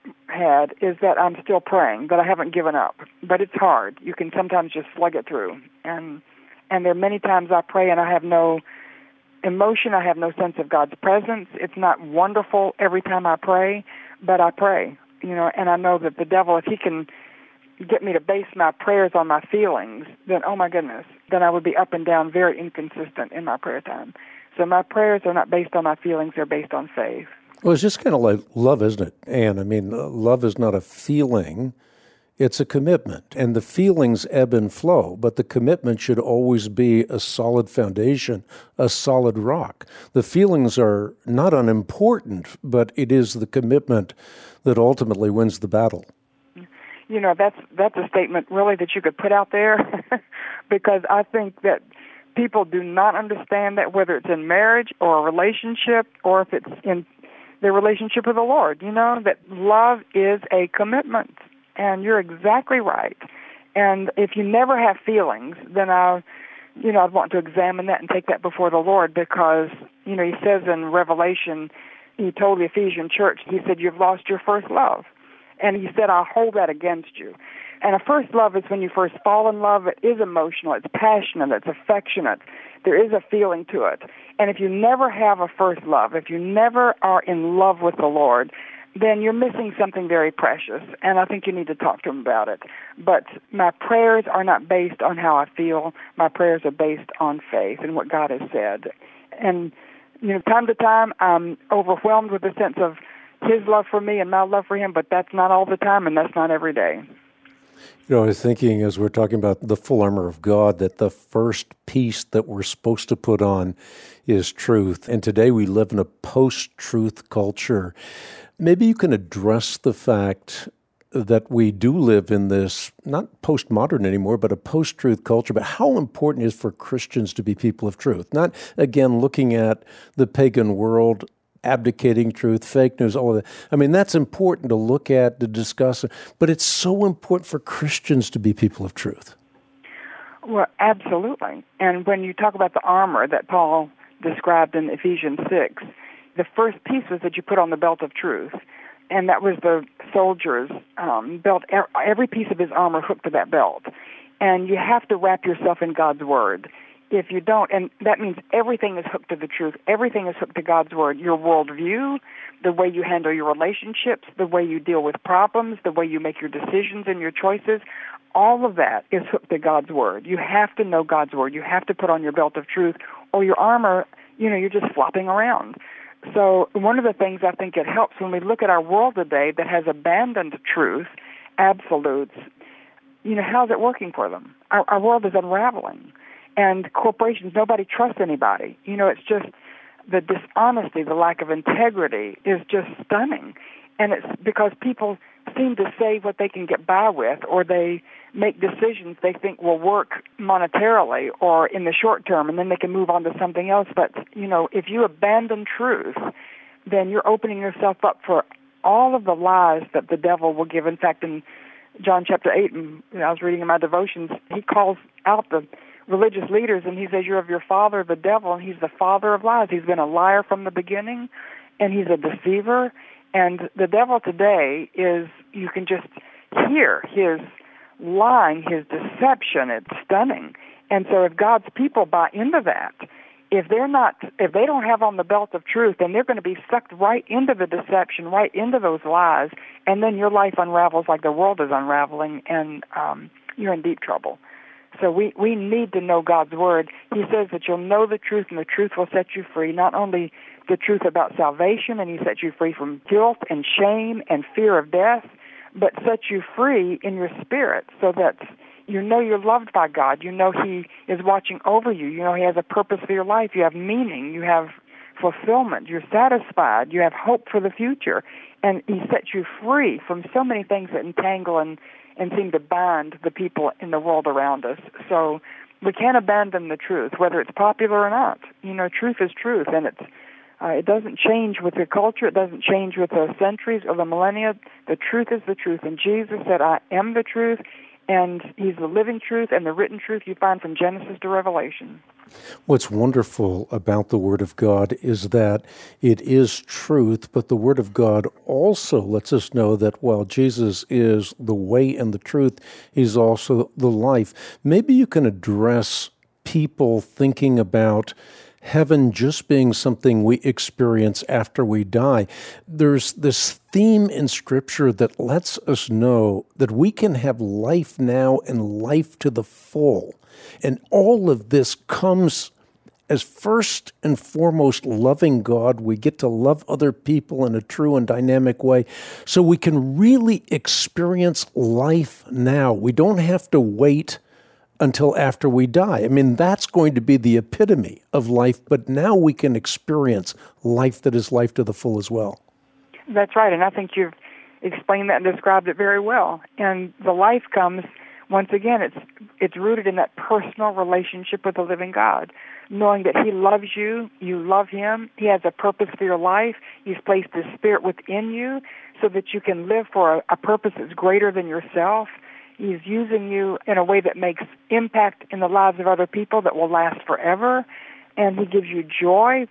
had is that I'm still praying, that I haven't given up. But it's hard. You can sometimes just slug it through. And and there are many times I pray and I have no emotion, I have no sense of God's presence. It's not wonderful every time I pray, but I pray, you know, and I know that the devil, if he can get me to base my prayers on my feelings, then, oh my goodness, then I would be up and down, very inconsistent in my prayer time. So my prayers are not based on my feelings, they're based on faith. Well, it's just kind of like love, isn't it, Anne? I mean, love is not a feeling, it's a commitment. And the feelings ebb and flow, but the commitment should always be a solid foundation, a solid rock. The feelings are not unimportant, but it is the commitment that ultimately wins the battle. You know, that's that's a statement really that you could put out there because I think that people do not understand that, whether it's in marriage or a relationship or if it's in their relationship with the Lord, you know, that love is a commitment. And you're exactly right. And if you never have feelings, then I, you know, I'd want to examine that and take that before the Lord, because, you know, he says in Revelation, he told the Ephesian church, he said, you've lost your first love. And he said, I'll hold that against you. And a first love is when you first fall in love. It is emotional, it's passionate, it's affectionate. There is a feeling to it. And if you never have a first love, if you never are in love with the Lord, then you're missing something very precious, and I think you need to talk to him about it. But my prayers are not based on how I feel. My prayers are based on faith and what God has said. And, you know, time to time, I'm overwhelmed with a sense of his love for me and my love for him, but that's not all the time, and that's not every day. You know, I was thinking as we're talking about the full armor of God, that the first piece that we're supposed to put on is truth. And today we live in a post-truth culture. Maybe you can address the fact that we do live in this, not postmodern anymore, but a post-truth culture, but how important it is for Christians to be people of truth. Not, again, looking at the pagan world, abdicating truth, fake news, all of that. I mean, that's important to look at, to discuss, but it's so important for Christians to be people of truth. Well, absolutely. And when you talk about the armor that Paul described in Ephesians six, the first piece was that you put on the belt of truth, and that was the soldier's um, belt. Every piece of his armor hooked to that belt, and you have to wrap yourself in God's Word. If you don't, and that means everything is hooked to the truth, everything is hooked to God's Word, your worldview, the way you handle your relationships, the way you deal with problems, the way you make your decisions and your choices, all of that is hooked to God's Word. You have to know God's Word. You have to put on your belt of truth, or your armor, you know, you're just flopping around. So one of the things I think it helps when we look at our world today that has abandoned truth, absolutes, you know, how's it working for them? Our, our world is unraveling. And corporations, nobody trusts anybody. You know, it's just the dishonesty, the lack of integrity is just stunning. And it's because people seem to say what they can get by with, or they make decisions they think will work monetarily or in the short term, and then they can move on to something else. But, you know, if you abandon truth, then you're opening yourself up for all of the lies that the devil will give. In fact, in John chapter eight, and you know, I was reading in my devotions, he calls out the religious leaders, and he says, you're of your father, the devil, and he's the father of lies. He's been a liar from the beginning, and he's a deceiver. And the devil today is, you can just hear his lying, his deception. It's stunning. And so if God's people buy into that, if they're not, if they don't have on the belt of truth, then they're going to be sucked right into the deception, right into those lies, and then your life unravels like the world is unraveling, and um, you're in deep trouble. So we, we need to know God's Word. He says that you'll know the truth, and the truth will set you free, not only the truth about salvation, and he sets you free from guilt and shame and fear of death, but sets you free in your spirit so that you know you're loved by God. You know he is watching over you. You know he has a purpose for your life. You have meaning. You have fulfillment. You're satisfied. You have hope for the future. And he sets you free from so many things that entangle and, and seem to bind the people in the world around us. So we can't abandon the truth, whether it's popular or not. You know, truth is truth, and it's Uh, it doesn't change with the culture. It doesn't change with the centuries or the millennia. The truth is the truth. And Jesus said, I am the truth, and he's the living truth and the written truth you find from Genesis to Revelation. What's wonderful about the Word of God is that it is truth, but the Word of God also lets us know that while Jesus is the way and the truth, he's also the life. Maybe you can address people thinking about heaven just being something we experience after we die. There's this theme in Scripture that lets us know that we can have life now and life to the full. And all of this comes as first and foremost loving God. We get to love other people in a true and dynamic way, so we can really experience life now. We don't have to wait until after we die. I mean, that's going to be the epitome of life, but now we can experience life that is life to the full as well. That's right, and I think you've explained that and described it very well. And the life comes, once again, it's it's rooted in that personal relationship with the living God, knowing that he loves you, you love him, he has a purpose for your life, he's placed his Spirit within you so that you can live for a, a purpose that's greater than yourself. He's using you in a way that makes impact in the lives of other people that will last forever. And he gives you joy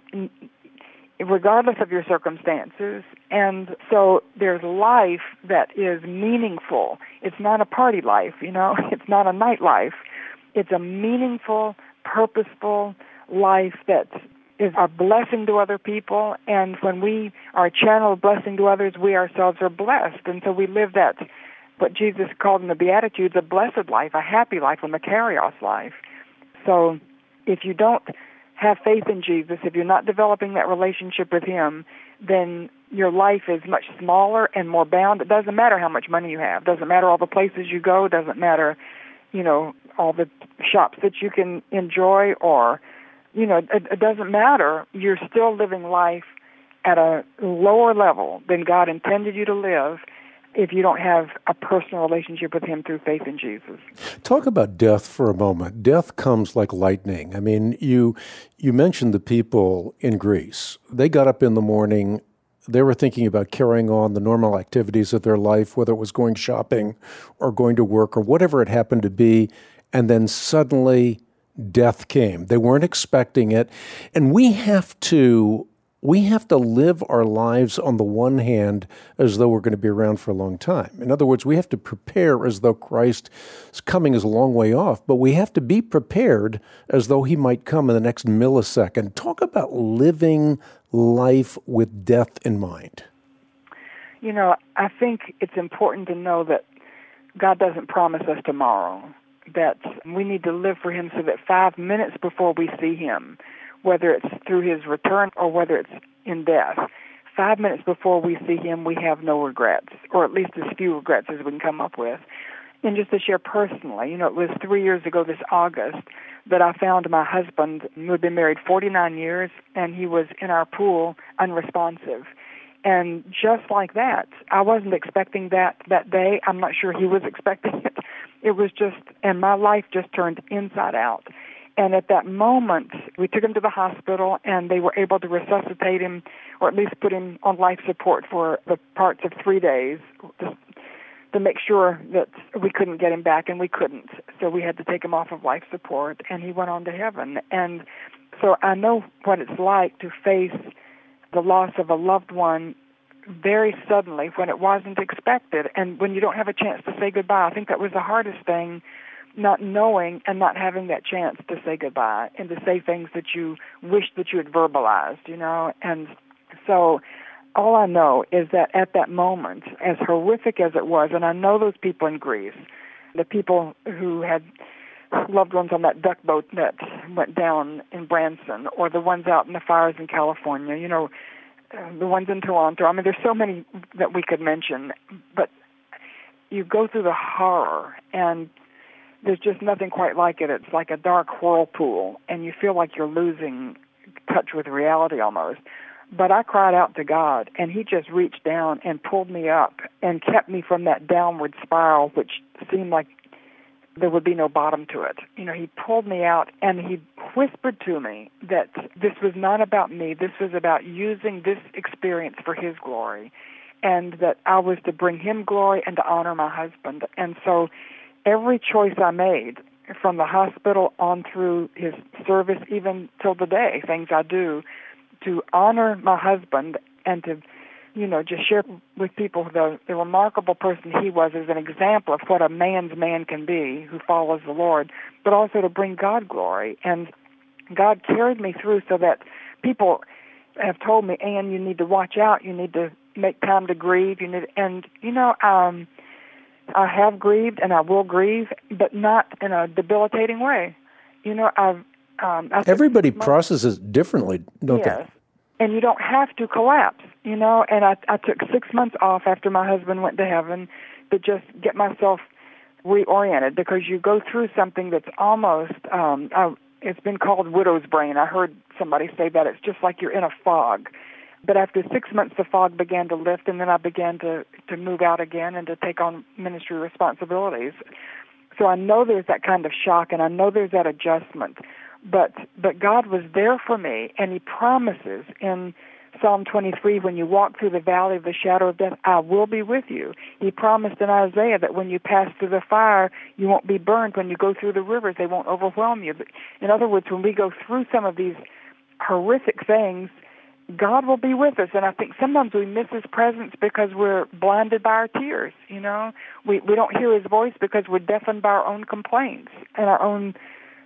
regardless of your circumstances. And so there's life that is meaningful. It's not a party life, you know. It's not a night life. It's a meaningful, purposeful life that is a blessing to other people, and when we are a channel of blessing to others, we ourselves are blessed. And so we live that, what Jesus called in the Beatitudes, a blessed life, a happy life, a makarios life. So if you don't have faith in Jesus, if you're not developing that relationship with him, then your life is much smaller and more bound. It doesn't matter how much money you have. It doesn't matter all the places you go. It doesn't matter, you know, all the shops that you can enjoy, or, you know, it, it doesn't matter. You're still living life at a lower level than God intended you to live if you don't have a personal relationship with him through faith in Jesus. Talk about death for a moment. Death comes like lightning. I mean, you you mentioned the people in Greece. They got up in the morning. They were thinking about carrying on the normal activities of their life, whether it was going shopping or going to work or whatever it happened to be, and then suddenly death came. They weren't expecting it. And we have to we have to live our lives on the one hand as though we're going to be around for a long time. In other words, we have to prepare as though Christ's coming is a long way off, but we have to be prepared as though he might come in the next millisecond. Talk about living life with death in mind. You know, I think it's important to know that God doesn't promise us tomorrow, that we need to live for him so that five minutes before we see him, whether it's through his return or whether it's in death, five minutes before we see him, we have no regrets, or at least as few regrets as we can come up with. And just to share personally, you know, it was three years ago this August that I found my husband, who had been married forty-nine years, and he was in our pool unresponsive. And just like that, I wasn't expecting that that day. I'm not sure he was expecting it. It was just, and my life just turned inside out. And at that moment, we took him to the hospital, and they were able to resuscitate him, or at least put him on life support for the parts of three days to, to make sure that we couldn't get him back, and we couldn't. So we had to take him off of life support, and he went on to heaven. And so I know what it's like to face the loss of a loved one very suddenly when it wasn't expected, and when you don't have a chance to say goodbye. I think that was the hardest thing, not knowing and not having that chance to say goodbye and to say things that you wish that you had verbalized, you know. And so all I know is that at that moment, as horrific as it was, and I know those people in Greece, the people who had loved ones on that duck boat that went down in Branson, or the ones out in the fires in California, you know, the ones in Toronto. I mean, there's so many that we could mention, but you go through the horror, and there's just nothing quite like it. It's like a dark whirlpool, and you feel like you're losing touch with reality almost. But I cried out to God, and he just reached down and pulled me up and kept me from that downward spiral, which seemed like there would be no bottom to it. You know, he pulled me out, and he whispered to me that this was not about me. This was about using this experience for his glory, and that I was to bring him glory and to honor my husband. And so every choice I made, from the hospital on through his service, even till today, things I do to honor my husband and to, you know, just share with people the, the remarkable person he was as an example of what a man's man can be who follows the Lord, but also to bring God glory. And God carried me through so that people have told me, Ann, you need to watch out. You need to make time to grieve. You need, and, you know, um, I have grieved and I will grieve, but not in a debilitating way. You know, I've... Um, I Everybody processes differently, don't yes. they? And you don't have to collapse, you know. And I, I took six months off after my husband went to heaven to just get myself reoriented, because you go through something that's almost, um, I, it's been called widow's brain. I heard somebody say that. It's just like you're in a fog. But after six months, the fog began to lift, and then I began to, to move out again and to take on ministry responsibilities. So I know there's that kind of shock, and I know there's that adjustment. But but God was there for me, and he promises in Psalm twenty-three, when you walk through the valley of the shadow of death, I will be with you. He promised in Isaiah that when you pass through the fire, you won't be burned. When you go through the rivers, they won't overwhelm you. But in other words, when we go through some of these horrific things, God will be with us. And I think sometimes we miss his presence because we're blinded by our tears, you know. We, we don't hear his voice because we're deafened by our own complaints and our own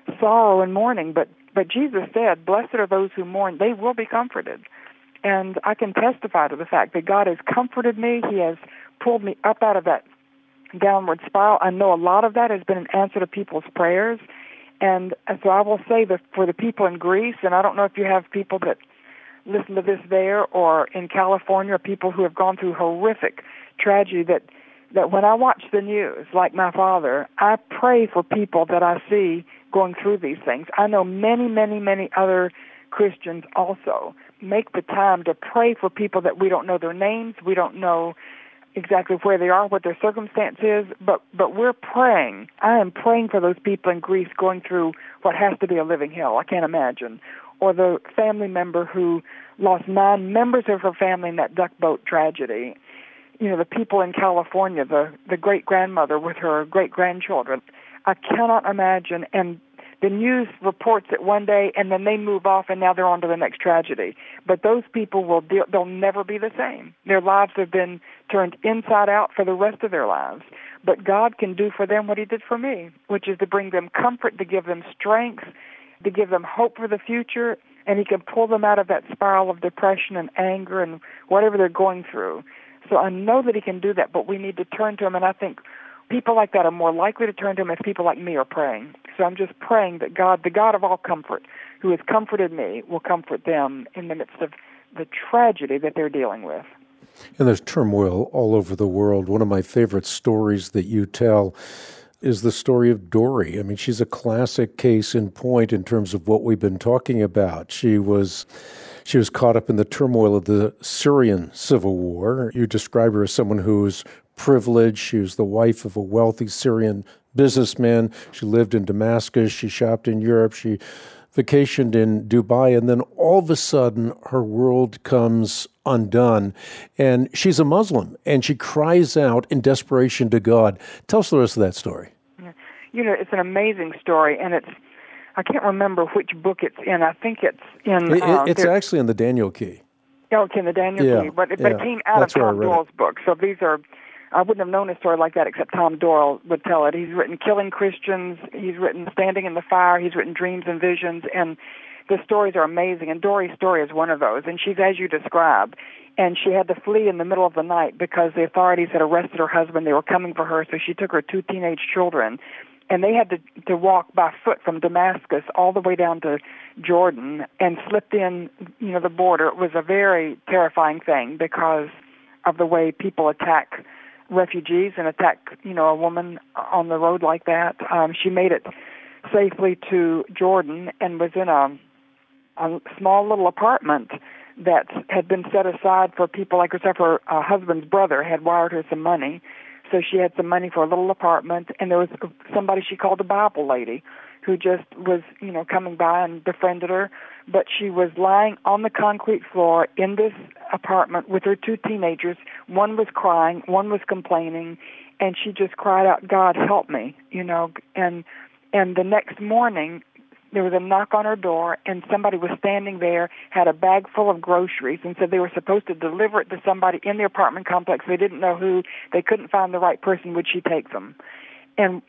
sorrow and mourning. But but Jesus said, blessed are those who mourn, they will be comforted. And I can testify to the fact that God has comforted me. He has pulled me up out of that downward spiral. I know a lot of that has been an answer to people's prayers. And so I will say that for the people in Greece, and I don't know if you have people that listen to this there or in California, or people who have gone through horrific tragedy, that, that when I watch the news, like my father, I pray for people that I see going through these things. I know many, many, many other Christians also make the time to pray for people that we don't know their names, we don't know exactly where they are, what their circumstance is, but but we're praying. I am praying for those people in Greece going through what has to be a living hell. I can't imagine. Or the family member who lost nine members of her family in that duck boat tragedy. You know, the people in California, the, the great-grandmother with her great-grandchildren. I cannot imagine. And the news reports it one day, and then they move off, and now they're on to the next tragedy. But those people will deal, they'll never be the same. Their lives have been turned inside out for the rest of their lives. But God can do for them what he did for me, which is to bring them comfort, to give them strength, to give them hope for the future, and he can pull them out of that spiral of depression and anger and whatever they're going through. So I know that he can do that, but we need to turn to him, and I think people like that are more likely to turn to him if people like me are praying. So I'm just praying that God, the God of all comfort, who has comforted me, will comfort them in the midst of the tragedy that they're dealing with. And there's turmoil all over the world. One of my favorite stories that you tell is the story of Dory. I mean, she's a classic case in point in terms of what we've been talking about. She was she was caught up in the turmoil of the Syrian civil war. You describe her as someone who was privileged. She was the wife of a wealthy Syrian businessman. She lived in Damascus. She shopped in Europe. She vacationed in Dubai. And then all of a sudden, her world comes undone. And she's a Muslim, and she cries out in desperation to God. Tell us the rest of that story. You know, it's an amazing story, and it's, I can't remember which book it's in. I think it's in... It, uh, it's actually in the Daniel Key. Oh, it's in the Daniel yeah, Key, but, but yeah. it came out That's of Tom Doyle's it. book. So these are... I wouldn't have known a story like that except Tom Doyle would tell it. He's written Killing Christians, he's written Standing in the Fire, he's written Dreams and Visions, and the stories are amazing. And Dory's story is one of those, and she's as you described. And she had to flee in the middle of the night because the authorities had arrested her husband. They were coming for her, so she took her two teenage children. And they had to, to walk by foot from Damascus all the way down to Jordan and slipped in, you know, the border. It was a very terrifying thing because of the way people attack refugees and attack, you know, a woman on the road like that. Um, she made it safely to Jordan and was in a, a small little apartment that had been set aside for people like herself. Her uh, husband's brother had wired her some money, so she had some money for a little apartment, and there was somebody she called a Bible lady who just was, you know, coming by and befriended her. But she was lying on the concrete floor in this apartment with her two teenagers. One was crying, one was complaining, and she just cried out, God, help me, you know. And and the next morning, there was a knock on her door, and somebody was standing there, had a bag full of groceries, and said they were supposed to deliver it to somebody in the apartment complex. They didn't know who. They couldn't find the right person. Would she take them? And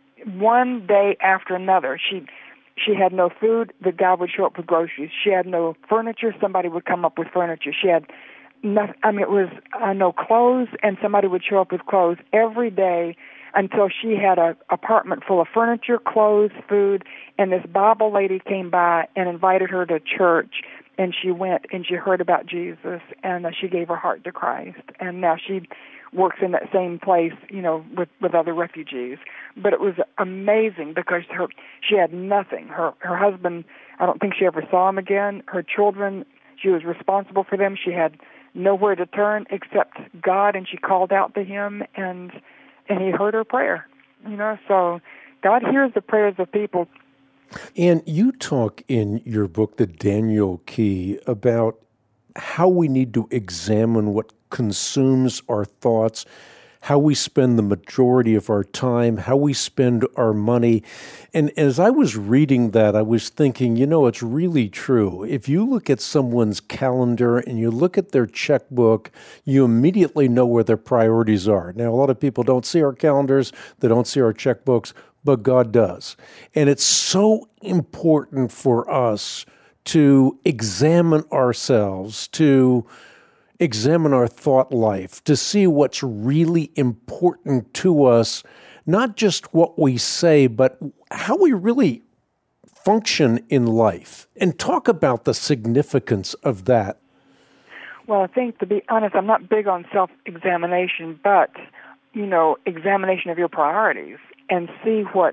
one day after another, she she had no food. The guy would show up with groceries. She had no furniture. Somebody would come up with furniture. She had nothing. I mean, it was uh, no clothes, and somebody would show up with clothes every day until she had an apartment full of furniture, clothes, food, and this Bible lady came by and invited her to church, and she went and she heard about Jesus, and uh, she gave her heart to Christ, and now she works in that same place, you know, with, with other refugees. But it was amazing because her she had nothing. Her her husband, I don't think she ever saw him again. Her children, she was responsible for them. She had nowhere to turn except God, and she called out to him, and and he heard her prayer. You know, so God hears the prayers of people. And you talk in your book, The Daniel Key, about how we need to examine what consumes our thoughts, how we spend the majority of our time, how we spend our money. And as I was reading that, I was thinking, you know, it's really true. If you look at someone's calendar and you look at their checkbook, you immediately know where their priorities are. Now, a lot of people don't see our calendars, they don't see our checkbooks, but God does. And it's so important for us to examine ourselves, to examine our thought life, to see what's really important to us, not just what we say, but how we really function in life, and talk about the significance of that. Well, I think, to be honest, I'm not big on self-examination, but, you know, examination of your priorities and see what,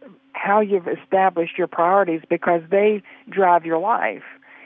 how you've established your priorities, because they drive your life.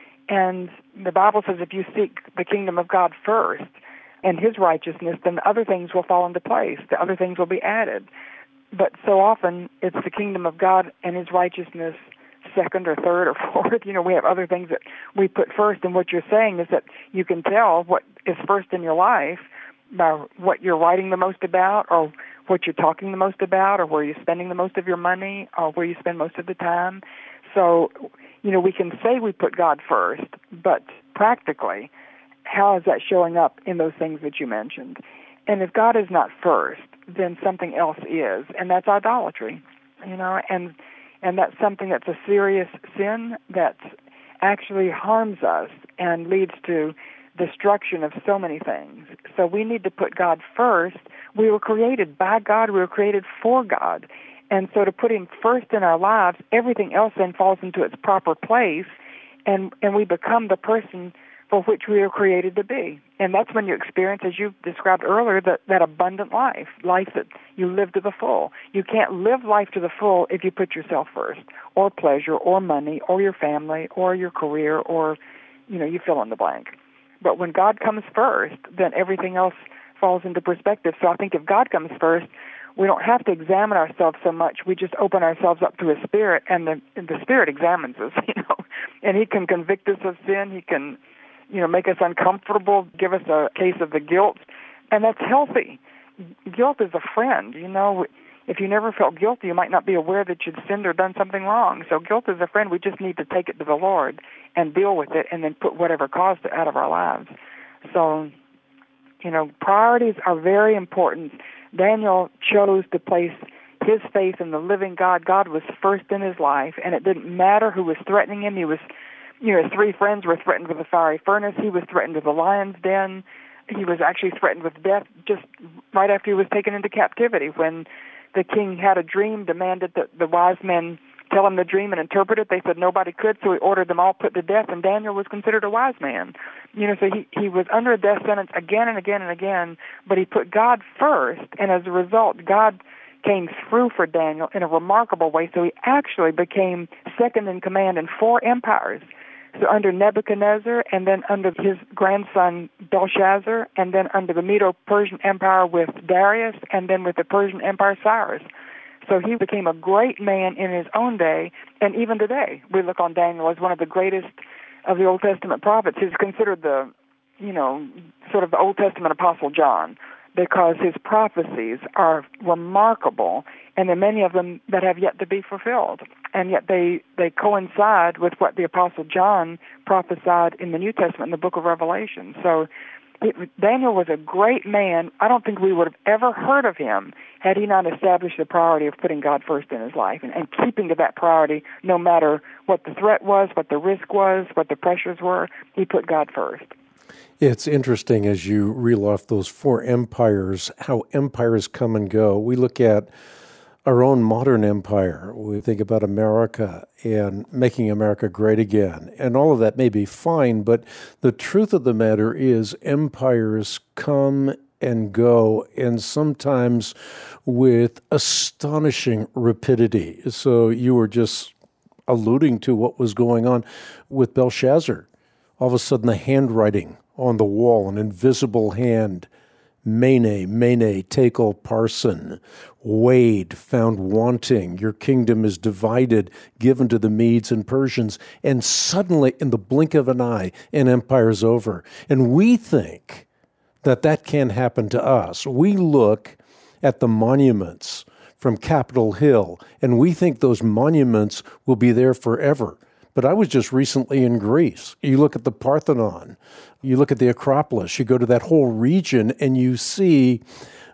And the Bible says if you seek the kingdom of God first and His righteousness, then the other things will fall into place. The other things will be added. But so often it's the kingdom of God and His righteousness second or third or fourth. You know, we have other things that we put first. And what you're saying is that you can tell what is first in your life by what you're writing the most about, or what you're talking the most about, or where you're spending the most of your money, or where you spend most of the time. So, you know, we can say we put God first, but practically, how is that showing up in those things that you mentioned? And if God is not first, then something else is, and that's idolatry, you know, and and that's something that's a serious sin that actually harms us and leads to destruction of so many things. So we need to put God first. We were created by God. We were created for God. And so to put Him first in our lives, everything else then falls into its proper place, and, and we become the person for which we are created to be. And that's when you experience, as you described earlier, that, that abundant life, life that you live to the full. You can't live life to the full if you put yourself first, or pleasure, or money, or your family, or your career, or, you know, you fill in the blank. But when God comes first, then everything else falls into perspective. So I think if God comes first, we don't have to examine ourselves so much. We just open ourselves up to His Spirit, and the, and the Spirit examines us, you know, and He can convict us of sin. He can, you know, make us uncomfortable, give us a case of the guilt, and that's healthy. Guilt is a friend, you know. If you never felt guilty, you might not be aware that you'd sinned or done something wrong. So guilt is a friend. We just need to take it to the Lord and deal with it, and then put whatever caused it out of our lives. So, you know, priorities are very important. Daniel chose to place his faith in the living God. God was first in his life, and it didn't matter who was threatening him. He was, you know, his three friends were threatened with a fiery furnace. He was threatened with a lion's den. He was actually threatened with death just right after he was taken into captivity, when the king had a dream, demanded that the wise men tell him the dream and interpret it. They said nobody could, so he ordered them all put to death, and Daniel was considered a wise man. You know, so he, he was under a death sentence again and again and again, but he put God first, and as a result, God came through for Daniel in a remarkable way, so he actually became second in command in four empires. So under Nebuchadnezzar, and then under his grandson Belshazzar, and then under the Medo-Persian Empire with Darius, and then with the Persian Empire Cyrus. So he became a great man in his own day, and even today we look on Daniel as one of the greatest of the Old Testament prophets. He's considered the, you know, sort of the Old Testament Apostle John, because his prophecies are remarkable, and there are many of them that have yet to be fulfilled. And yet they, they coincide with what the Apostle John prophesied in the New Testament, in the book of Revelation. So it, Daniel was a great man. I don't think we would have ever heard of him had he not established the priority of putting God first in his life, and, and keeping to that priority no matter what the threat was, what the risk was, what the pressures were. He put God first. It's interesting as you reel off those four empires, how empires come and go. We look at our own modern empire. We think about America and making America great again. And all of that may be fine, but the truth of the matter is empires come and go, and sometimes with astonishing rapidity. So you were just alluding to what was going on with Belshazzar. All of a sudden, the handwriting on the wall, an invisible hand, Mene, Mene, Tekel, Parson, Wade, found wanting, your kingdom is divided, given to the Medes and Persians, and suddenly, in the blink of an eye, an empire's over. And we think that that can happen to us. We look at the monuments from Capitol Hill, and we think those monuments will be there forever. But I was just recently in Greece. You look at the Parthenon, you look at the Acropolis, you go to that whole region, and you see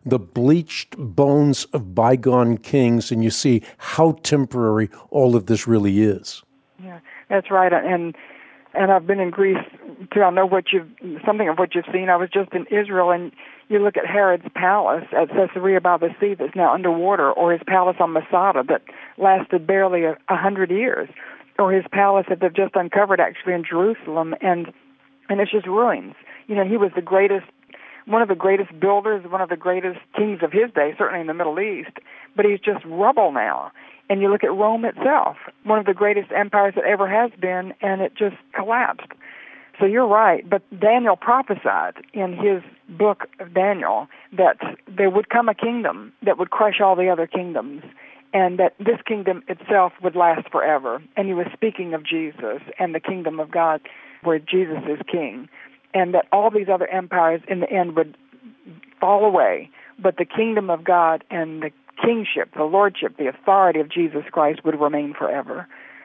the bleached bones of bygone kings, and you see how temporary all of this really is. Yeah, that's right. And and I've been in Greece too. I know what you've something of what you've seen. I was just in Israel, and you look at Herod's palace at Caesarea by the Sea that's now underwater, or his palace on Masada that lasted barely a, a hundred years, or his palace that they've just uncovered actually in Jerusalem, and and it's just ruins. You know, he was the greatest, one of the greatest builders, one of the greatest kings of his day, certainly in the Middle East, but he's just rubble now. And you look at Rome itself, one of the greatest empires that ever has been, and it just collapsed. So you're right, but Daniel prophesied in his book of Daniel that there would come a kingdom that would crush all the other kingdoms, and that this kingdom itself would last forever. And he was speaking of Jesus and the kingdom of God where Jesus is king, and that all these other empires in the end would fall away, but the kingdom of God and the kingship, the lordship, the authority of Jesus Christ would remain forever.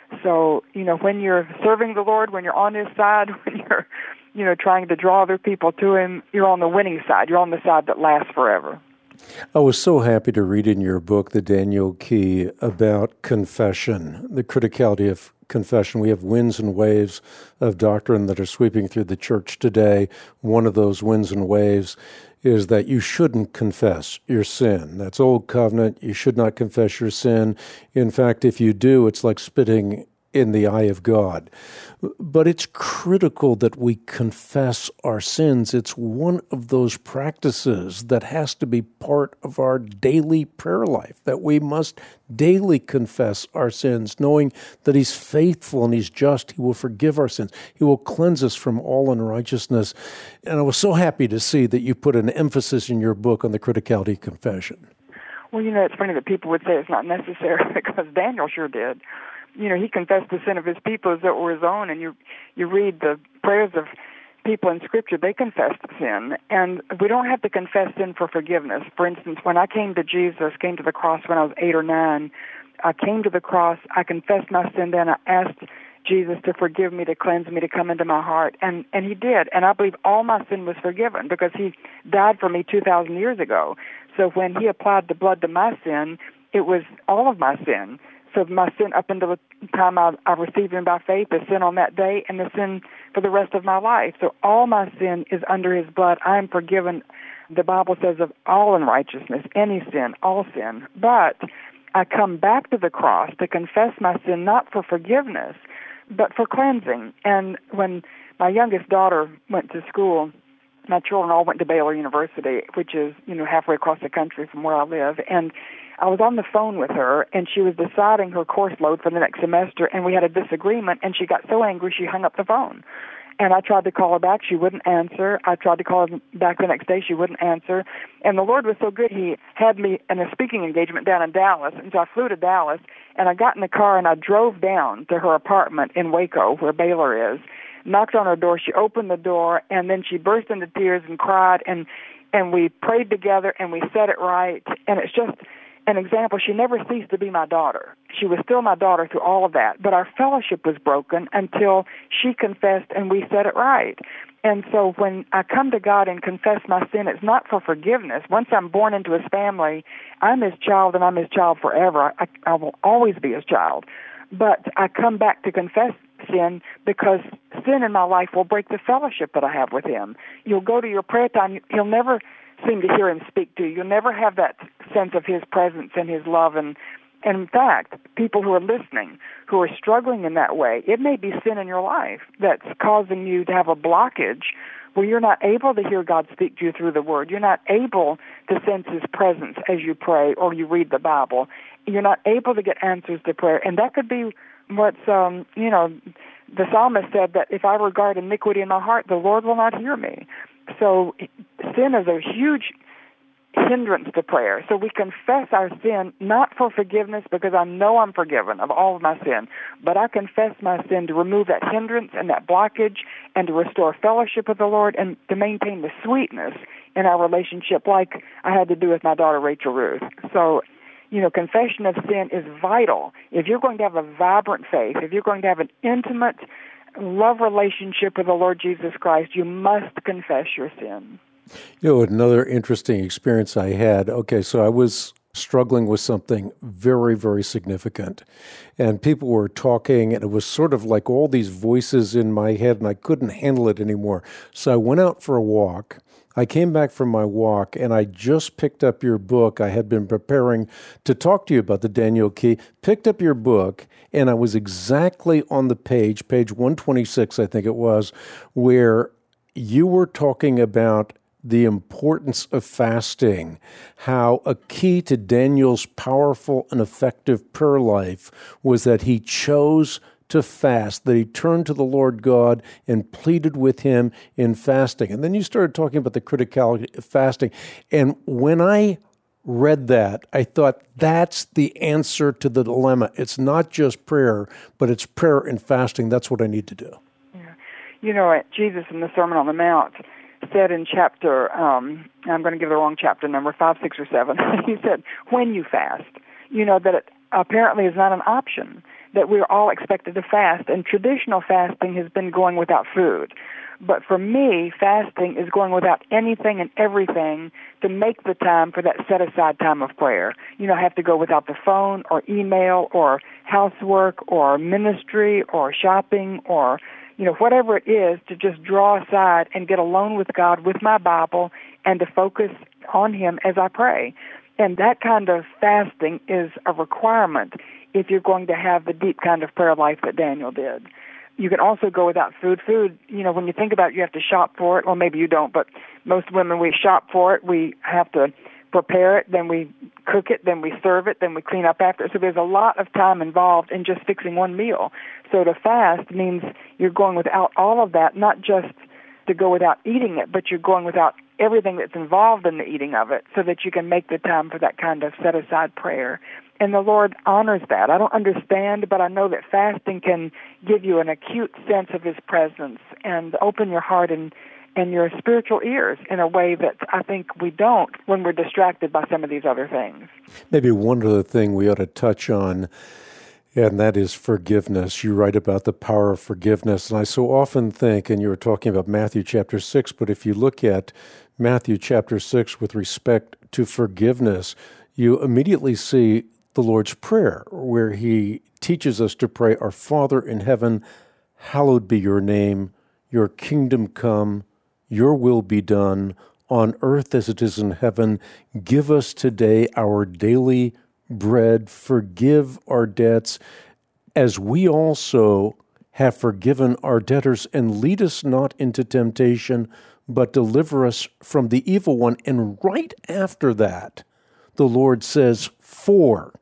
So, you know, when you're serving the Lord, when you're on his side, when you're, you know, trying to draw other people to him, you're on the winning side. You're on the side that lasts forever. I was so happy to read in your book, The Daniel Key, about confession, the criticality of confession. We have winds and waves of doctrine that are sweeping through the church today. One of those winds and waves is that you shouldn't confess your sin. That's old covenant. You should not confess your sin. In fact, if you do, it's like spitting in the eye of God. But it's critical that we confess our sins. It's one of those practices that has to be part of our daily prayer life, that we must daily confess our sins, knowing that he's faithful and he's just. He will forgive our sins. He will cleanse us from all unrighteousness. And I was so happy to see that you put an emphasis in your book on the criticality of confession. Well, you know, it's funny that people would say it's not necessary because Daniel sure did. You know, he confessed the sin of his people as though it were his own, and you you read the prayers of people in Scripture, they confessed sin, and we don't have to confess sin for forgiveness. For instance, when I came to Jesus, came to the cross when I was eight or nine, I came to the cross, I confessed my sin then, I asked Jesus to forgive me, to cleanse me, to come into my heart, and, and he did, and I believe all my sin was forgiven because he died for me two thousand years ago. So when he applied the blood to my sin, it was all of my sin. So my sin up until the time I, I received him by faith, the sin on that day, and the sin for the rest of my life. So all my sin is under his blood. I am forgiven, the Bible says, of all unrighteousness, any sin, all sin. But I come back to the cross to confess my sin, not for forgiveness, but for cleansing. And when my youngest daughter went to school, my children all went to Baylor University, which is, you know, halfway across the country from where I live. And I was on the phone with her, and she was deciding her course load for the next semester, and we had a disagreement, and she got so angry she hung up the phone. And I tried to call her back. She wouldn't answer. I tried to call her back the next day. She wouldn't answer. And the Lord was so good, he had me in a speaking engagement down in Dallas. And so I flew to Dallas, and I got in the car, and I drove down to her apartment in Waco, where Baylor is, knocked on her door. She opened the door, and then she burst into tears and cried, and, and we prayed together, and we said it right. And it's just an example. She never ceased to be my daughter. She was still my daughter through all of that, but our fellowship was broken until she confessed and we said it right. And so when I come to God and confess my sin, it's not for forgiveness. Once I'm born into his family, I'm his child and I'm his child forever. I, I will always be his child. But I come back to confess sin because sin in my life will break the fellowship that I have with him. You'll go to your prayer time, he'll never seem to hear him speak to you. You'll never have that sense of his presence and his love. And, and in fact, people who are listening, who are struggling in that way, it may be sin in your life that's causing you to have a blockage where you're not able to hear God speak to you through the Word. You're not able to sense his presence as you pray or you read the Bible. You're not able to get answers to prayer. And that could be what's, um, you know, the psalmist said that if I regard iniquity in my heart, the Lord will not hear me. So sin is a huge hindrance to prayer. So we confess our sin, not for forgiveness, because I know I'm forgiven of all of my sin, but I confess my sin to remove that hindrance and that blockage and to restore fellowship with the Lord and to maintain the sweetness in our relationship like I had to do with my daughter Rachel Ruth. So, you know, confession of sin is vital. If you're going to have a vibrant faith, if you're going to have an intimate love relationship with the Lord Jesus Christ, you must confess your sin. You know, another interesting experience I had, okay, so I was struggling with something very, very significant. And people were talking, and it was sort of like all these voices in my head, and I couldn't handle it anymore. So I went out for a walk. I came back from my walk, and I just picked up your book. I had been preparing to talk to you about the Daniel Key, picked up your book, and I was exactly on the page, page one twenty-six, I think it was, where you were talking about the importance of fasting, how a key to Daniel's powerful and effective prayer life was that he chose to fast, that he turned to the Lord God and pleaded with him in fasting. And then you started talking about the criticality of fasting. And when I read that, I thought that's the answer to the dilemma. It's not just prayer, but it's prayer and fasting. That's what I need to do. Yeah. You know, Jesus in the Sermon on the Mount said in chapter, um, I'm going to give the wrong chapter number, five, six, or seven, he said, when you fast, you know, that it apparently is not an option, that we're all expected to fast, and traditional fasting has been going without food. But for me, fasting is going without anything and everything to make the time for that set-aside time of prayer. You know, I have to go without the phone or email or housework or ministry or shopping or you know, whatever it is, to just draw aside and get alone with God with my Bible and to focus on Him as I pray. And that kind of fasting is a requirement if you're going to have the deep kind of prayer life that Daniel did. You can also go without food. Food, you know, when you think about it, you have to shop for it. Well, maybe you don't, but most women, we shop for it. We have to prepare it, then we cook it, then we serve it, then we clean up after it. So there's a lot of time involved in just fixing one meal. So to fast means you're going without all of that, not just to go without eating it, but you're going without everything that's involved in the eating of it so that you can make the time for that kind of set-aside prayer. And the Lord honors that. I don't understand, but I know that fasting can give you an acute sense of His presence and open your heart and and your spiritual ears in a way that I think we don't when we're distracted by some of these other things. Maybe one other thing we ought to touch on, and that is forgiveness. You write about the power of forgiveness, and I so often think, and you were talking about Matthew chapter six, but if you look at Matthew chapter six with respect to forgiveness, you immediately see the Lord's Prayer, where He teaches us to pray, "Our Father in heaven, hallowed be your name, your kingdom come, your will be done on earth as it is in heaven. Give us today our daily bread. Forgive our debts as we also have forgiven our debtors. And lead us not into temptation, but deliver us from the evil one." And right after that, the Lord says, For,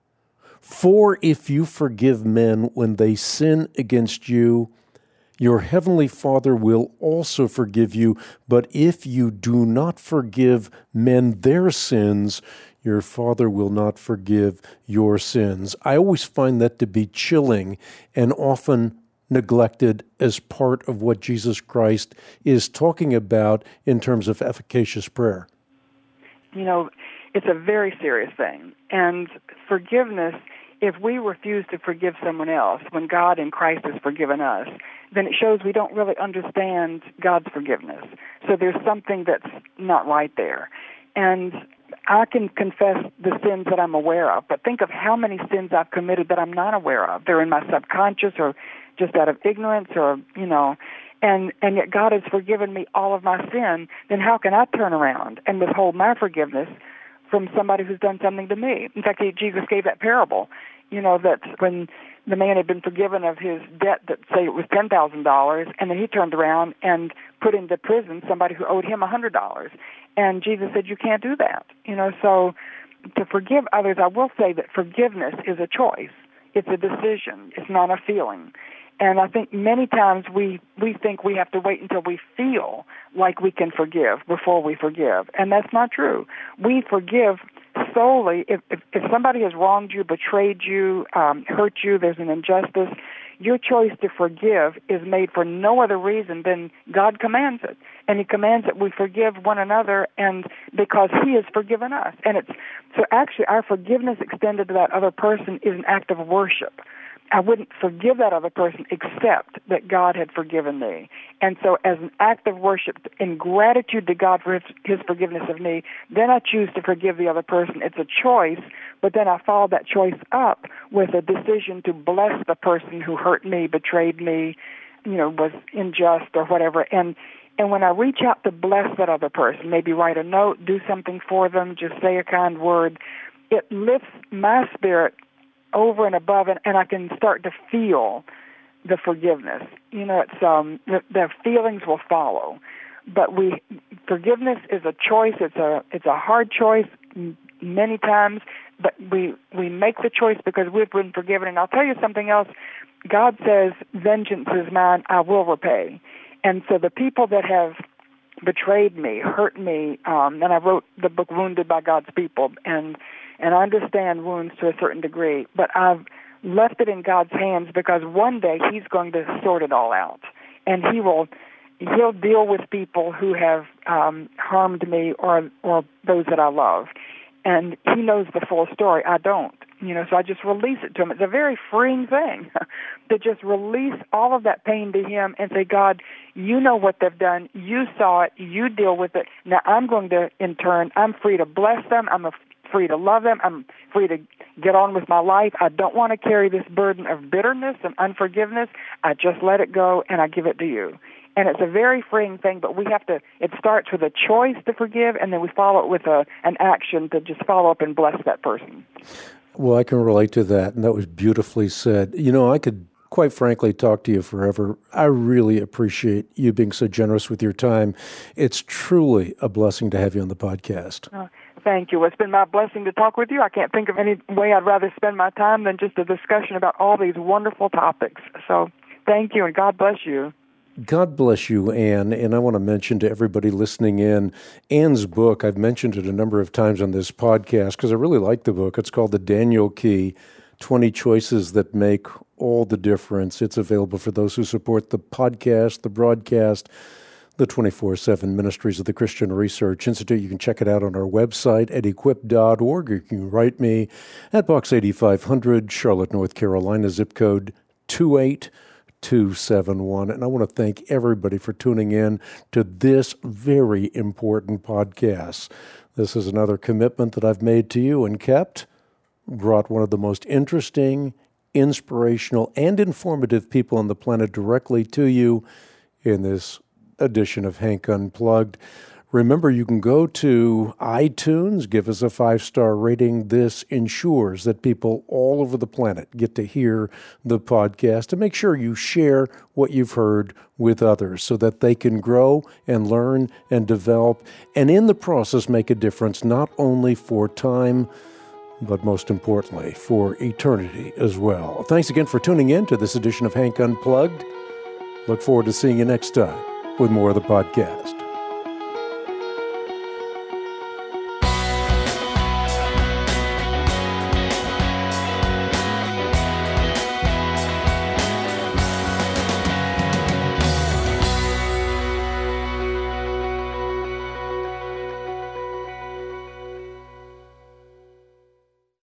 for if you forgive men when they sin against you, your heavenly Father will also forgive you. But if you do not forgive men their sins, your Father will not forgive your sins. I always find that to be chilling and often neglected as part of what Jesus Christ is talking about in terms of efficacious prayer. You know, it's a very serious thing. And forgiveness, if we refuse to forgive someone else when God in Christ has forgiven us, then it shows we don't really understand God's forgiveness. So there's something that's not right there. And I can confess the sins that I'm aware of, but think of how many sins I've committed that I'm not aware of. They're in my subconscious or just out of ignorance or, you know, and, and yet God has forgiven me all of my sin. Then how can I turn around and withhold my forgiveness from somebody who's done something to me? In fact, he, Jesus gave that parable, you know, that when the man had been forgiven of his debt that, say, it was ten thousand dollars, and then he turned around and put into prison somebody who owed him one hundred dollars. And Jesus said, you can't do that. You know, so to forgive others, I will say that forgiveness is a choice. It's a decision. It's not a feeling. And I think many times we, we think we have to wait until we feel like we can forgive before we forgive. And that's not true. We forgive solely if, if, if somebody has wronged you, betrayed you, um, hurt you, there's an injustice, your choice to forgive is made for no other reason than God commands it. And He commands that we forgive one another, and because He has forgiven us. And it's so actually our forgiveness extended to that other person is an act of worship. I wouldn't forgive that other person except that God had forgiven me. And so as an act of worship, in gratitude to God for his, his forgiveness of me, then I choose to forgive the other person. It's a choice, but then I follow that choice up with a decision to bless the person who hurt me, betrayed me, you know, was unjust or whatever. And and when I reach out to bless that other person, maybe write a note, do something for them, just say a kind word, it lifts my spirit over and above, and, and I can start to feel the forgiveness. You know, it's um, the, the feelings will follow, but we forgiveness is a choice. It's a it's a hard choice many times, but we we make the choice because we've been forgiven. And I'll tell you something else. God says, "Vengeance is mine; I will repay." And so the people that have betrayed me, hurt me, um, and I wrote the book "Wounded by God's People," and And I understand wounds to a certain degree, but I've left it in God's hands because one day he's going to sort it all out. And he will, he'll deal with people who have um, harmed me or or those that I love. And he knows the full story. I don't. You know, so I just release it to him. It's a very freeing thing to just release all of that pain to him and say, God, you know what they've done. You saw it. You deal with it. Now I'm going to, in turn, I'm free to bless them. I'm a free to love them. I'm free to get on with my life. I don't want to carry this burden of bitterness and unforgiveness. I just let it go and I give it to you. And it's a very freeing thing, but we have to, it starts with a choice to forgive, and then we follow it with a, an action to just follow up and bless that person. Well, I can relate to that, and that was beautifully said. You know, I could quite frankly talk to you forever. I really appreciate you being so generous with your time. It's truly a blessing to have you on the podcast. Oh. Thank you. It's been my blessing to talk with you. I can't think of any way I'd rather spend my time than just a discussion about all these wonderful topics. So thank you, and God bless you. God bless you, Ann. And I want to mention to everybody listening in, Ann's book, I've mentioned it a number of times on this podcast because I really like the book. It's called The Daniel Key, twenty Choices That Make All the Difference. It's available for those who support the podcast, the broadcast, the twenty-four seven Ministries of the Christian Research Institute. You can check it out on our website at equip dot org. You can write me at Box eighty-five hundred, Charlotte, North Carolina, zip code two eight two seven one. And I want to thank everybody for tuning in to this very important podcast. This is another commitment that I've made to you and kept, brought one of the most interesting, inspirational, and informative people on the planet directly to you in this edition of Hank Unplugged. Remember, you can go to iTunes, give us a five-star rating. This ensures that people all over the planet get to hear the podcast, and make sure you share what you've heard with others so that they can grow and learn and develop, and in the process make a difference not only for time, but most importantly, for eternity as well. Thanks again for tuning in to this edition of Hank Unplugged. Look forward to seeing you next time with more of the podcast.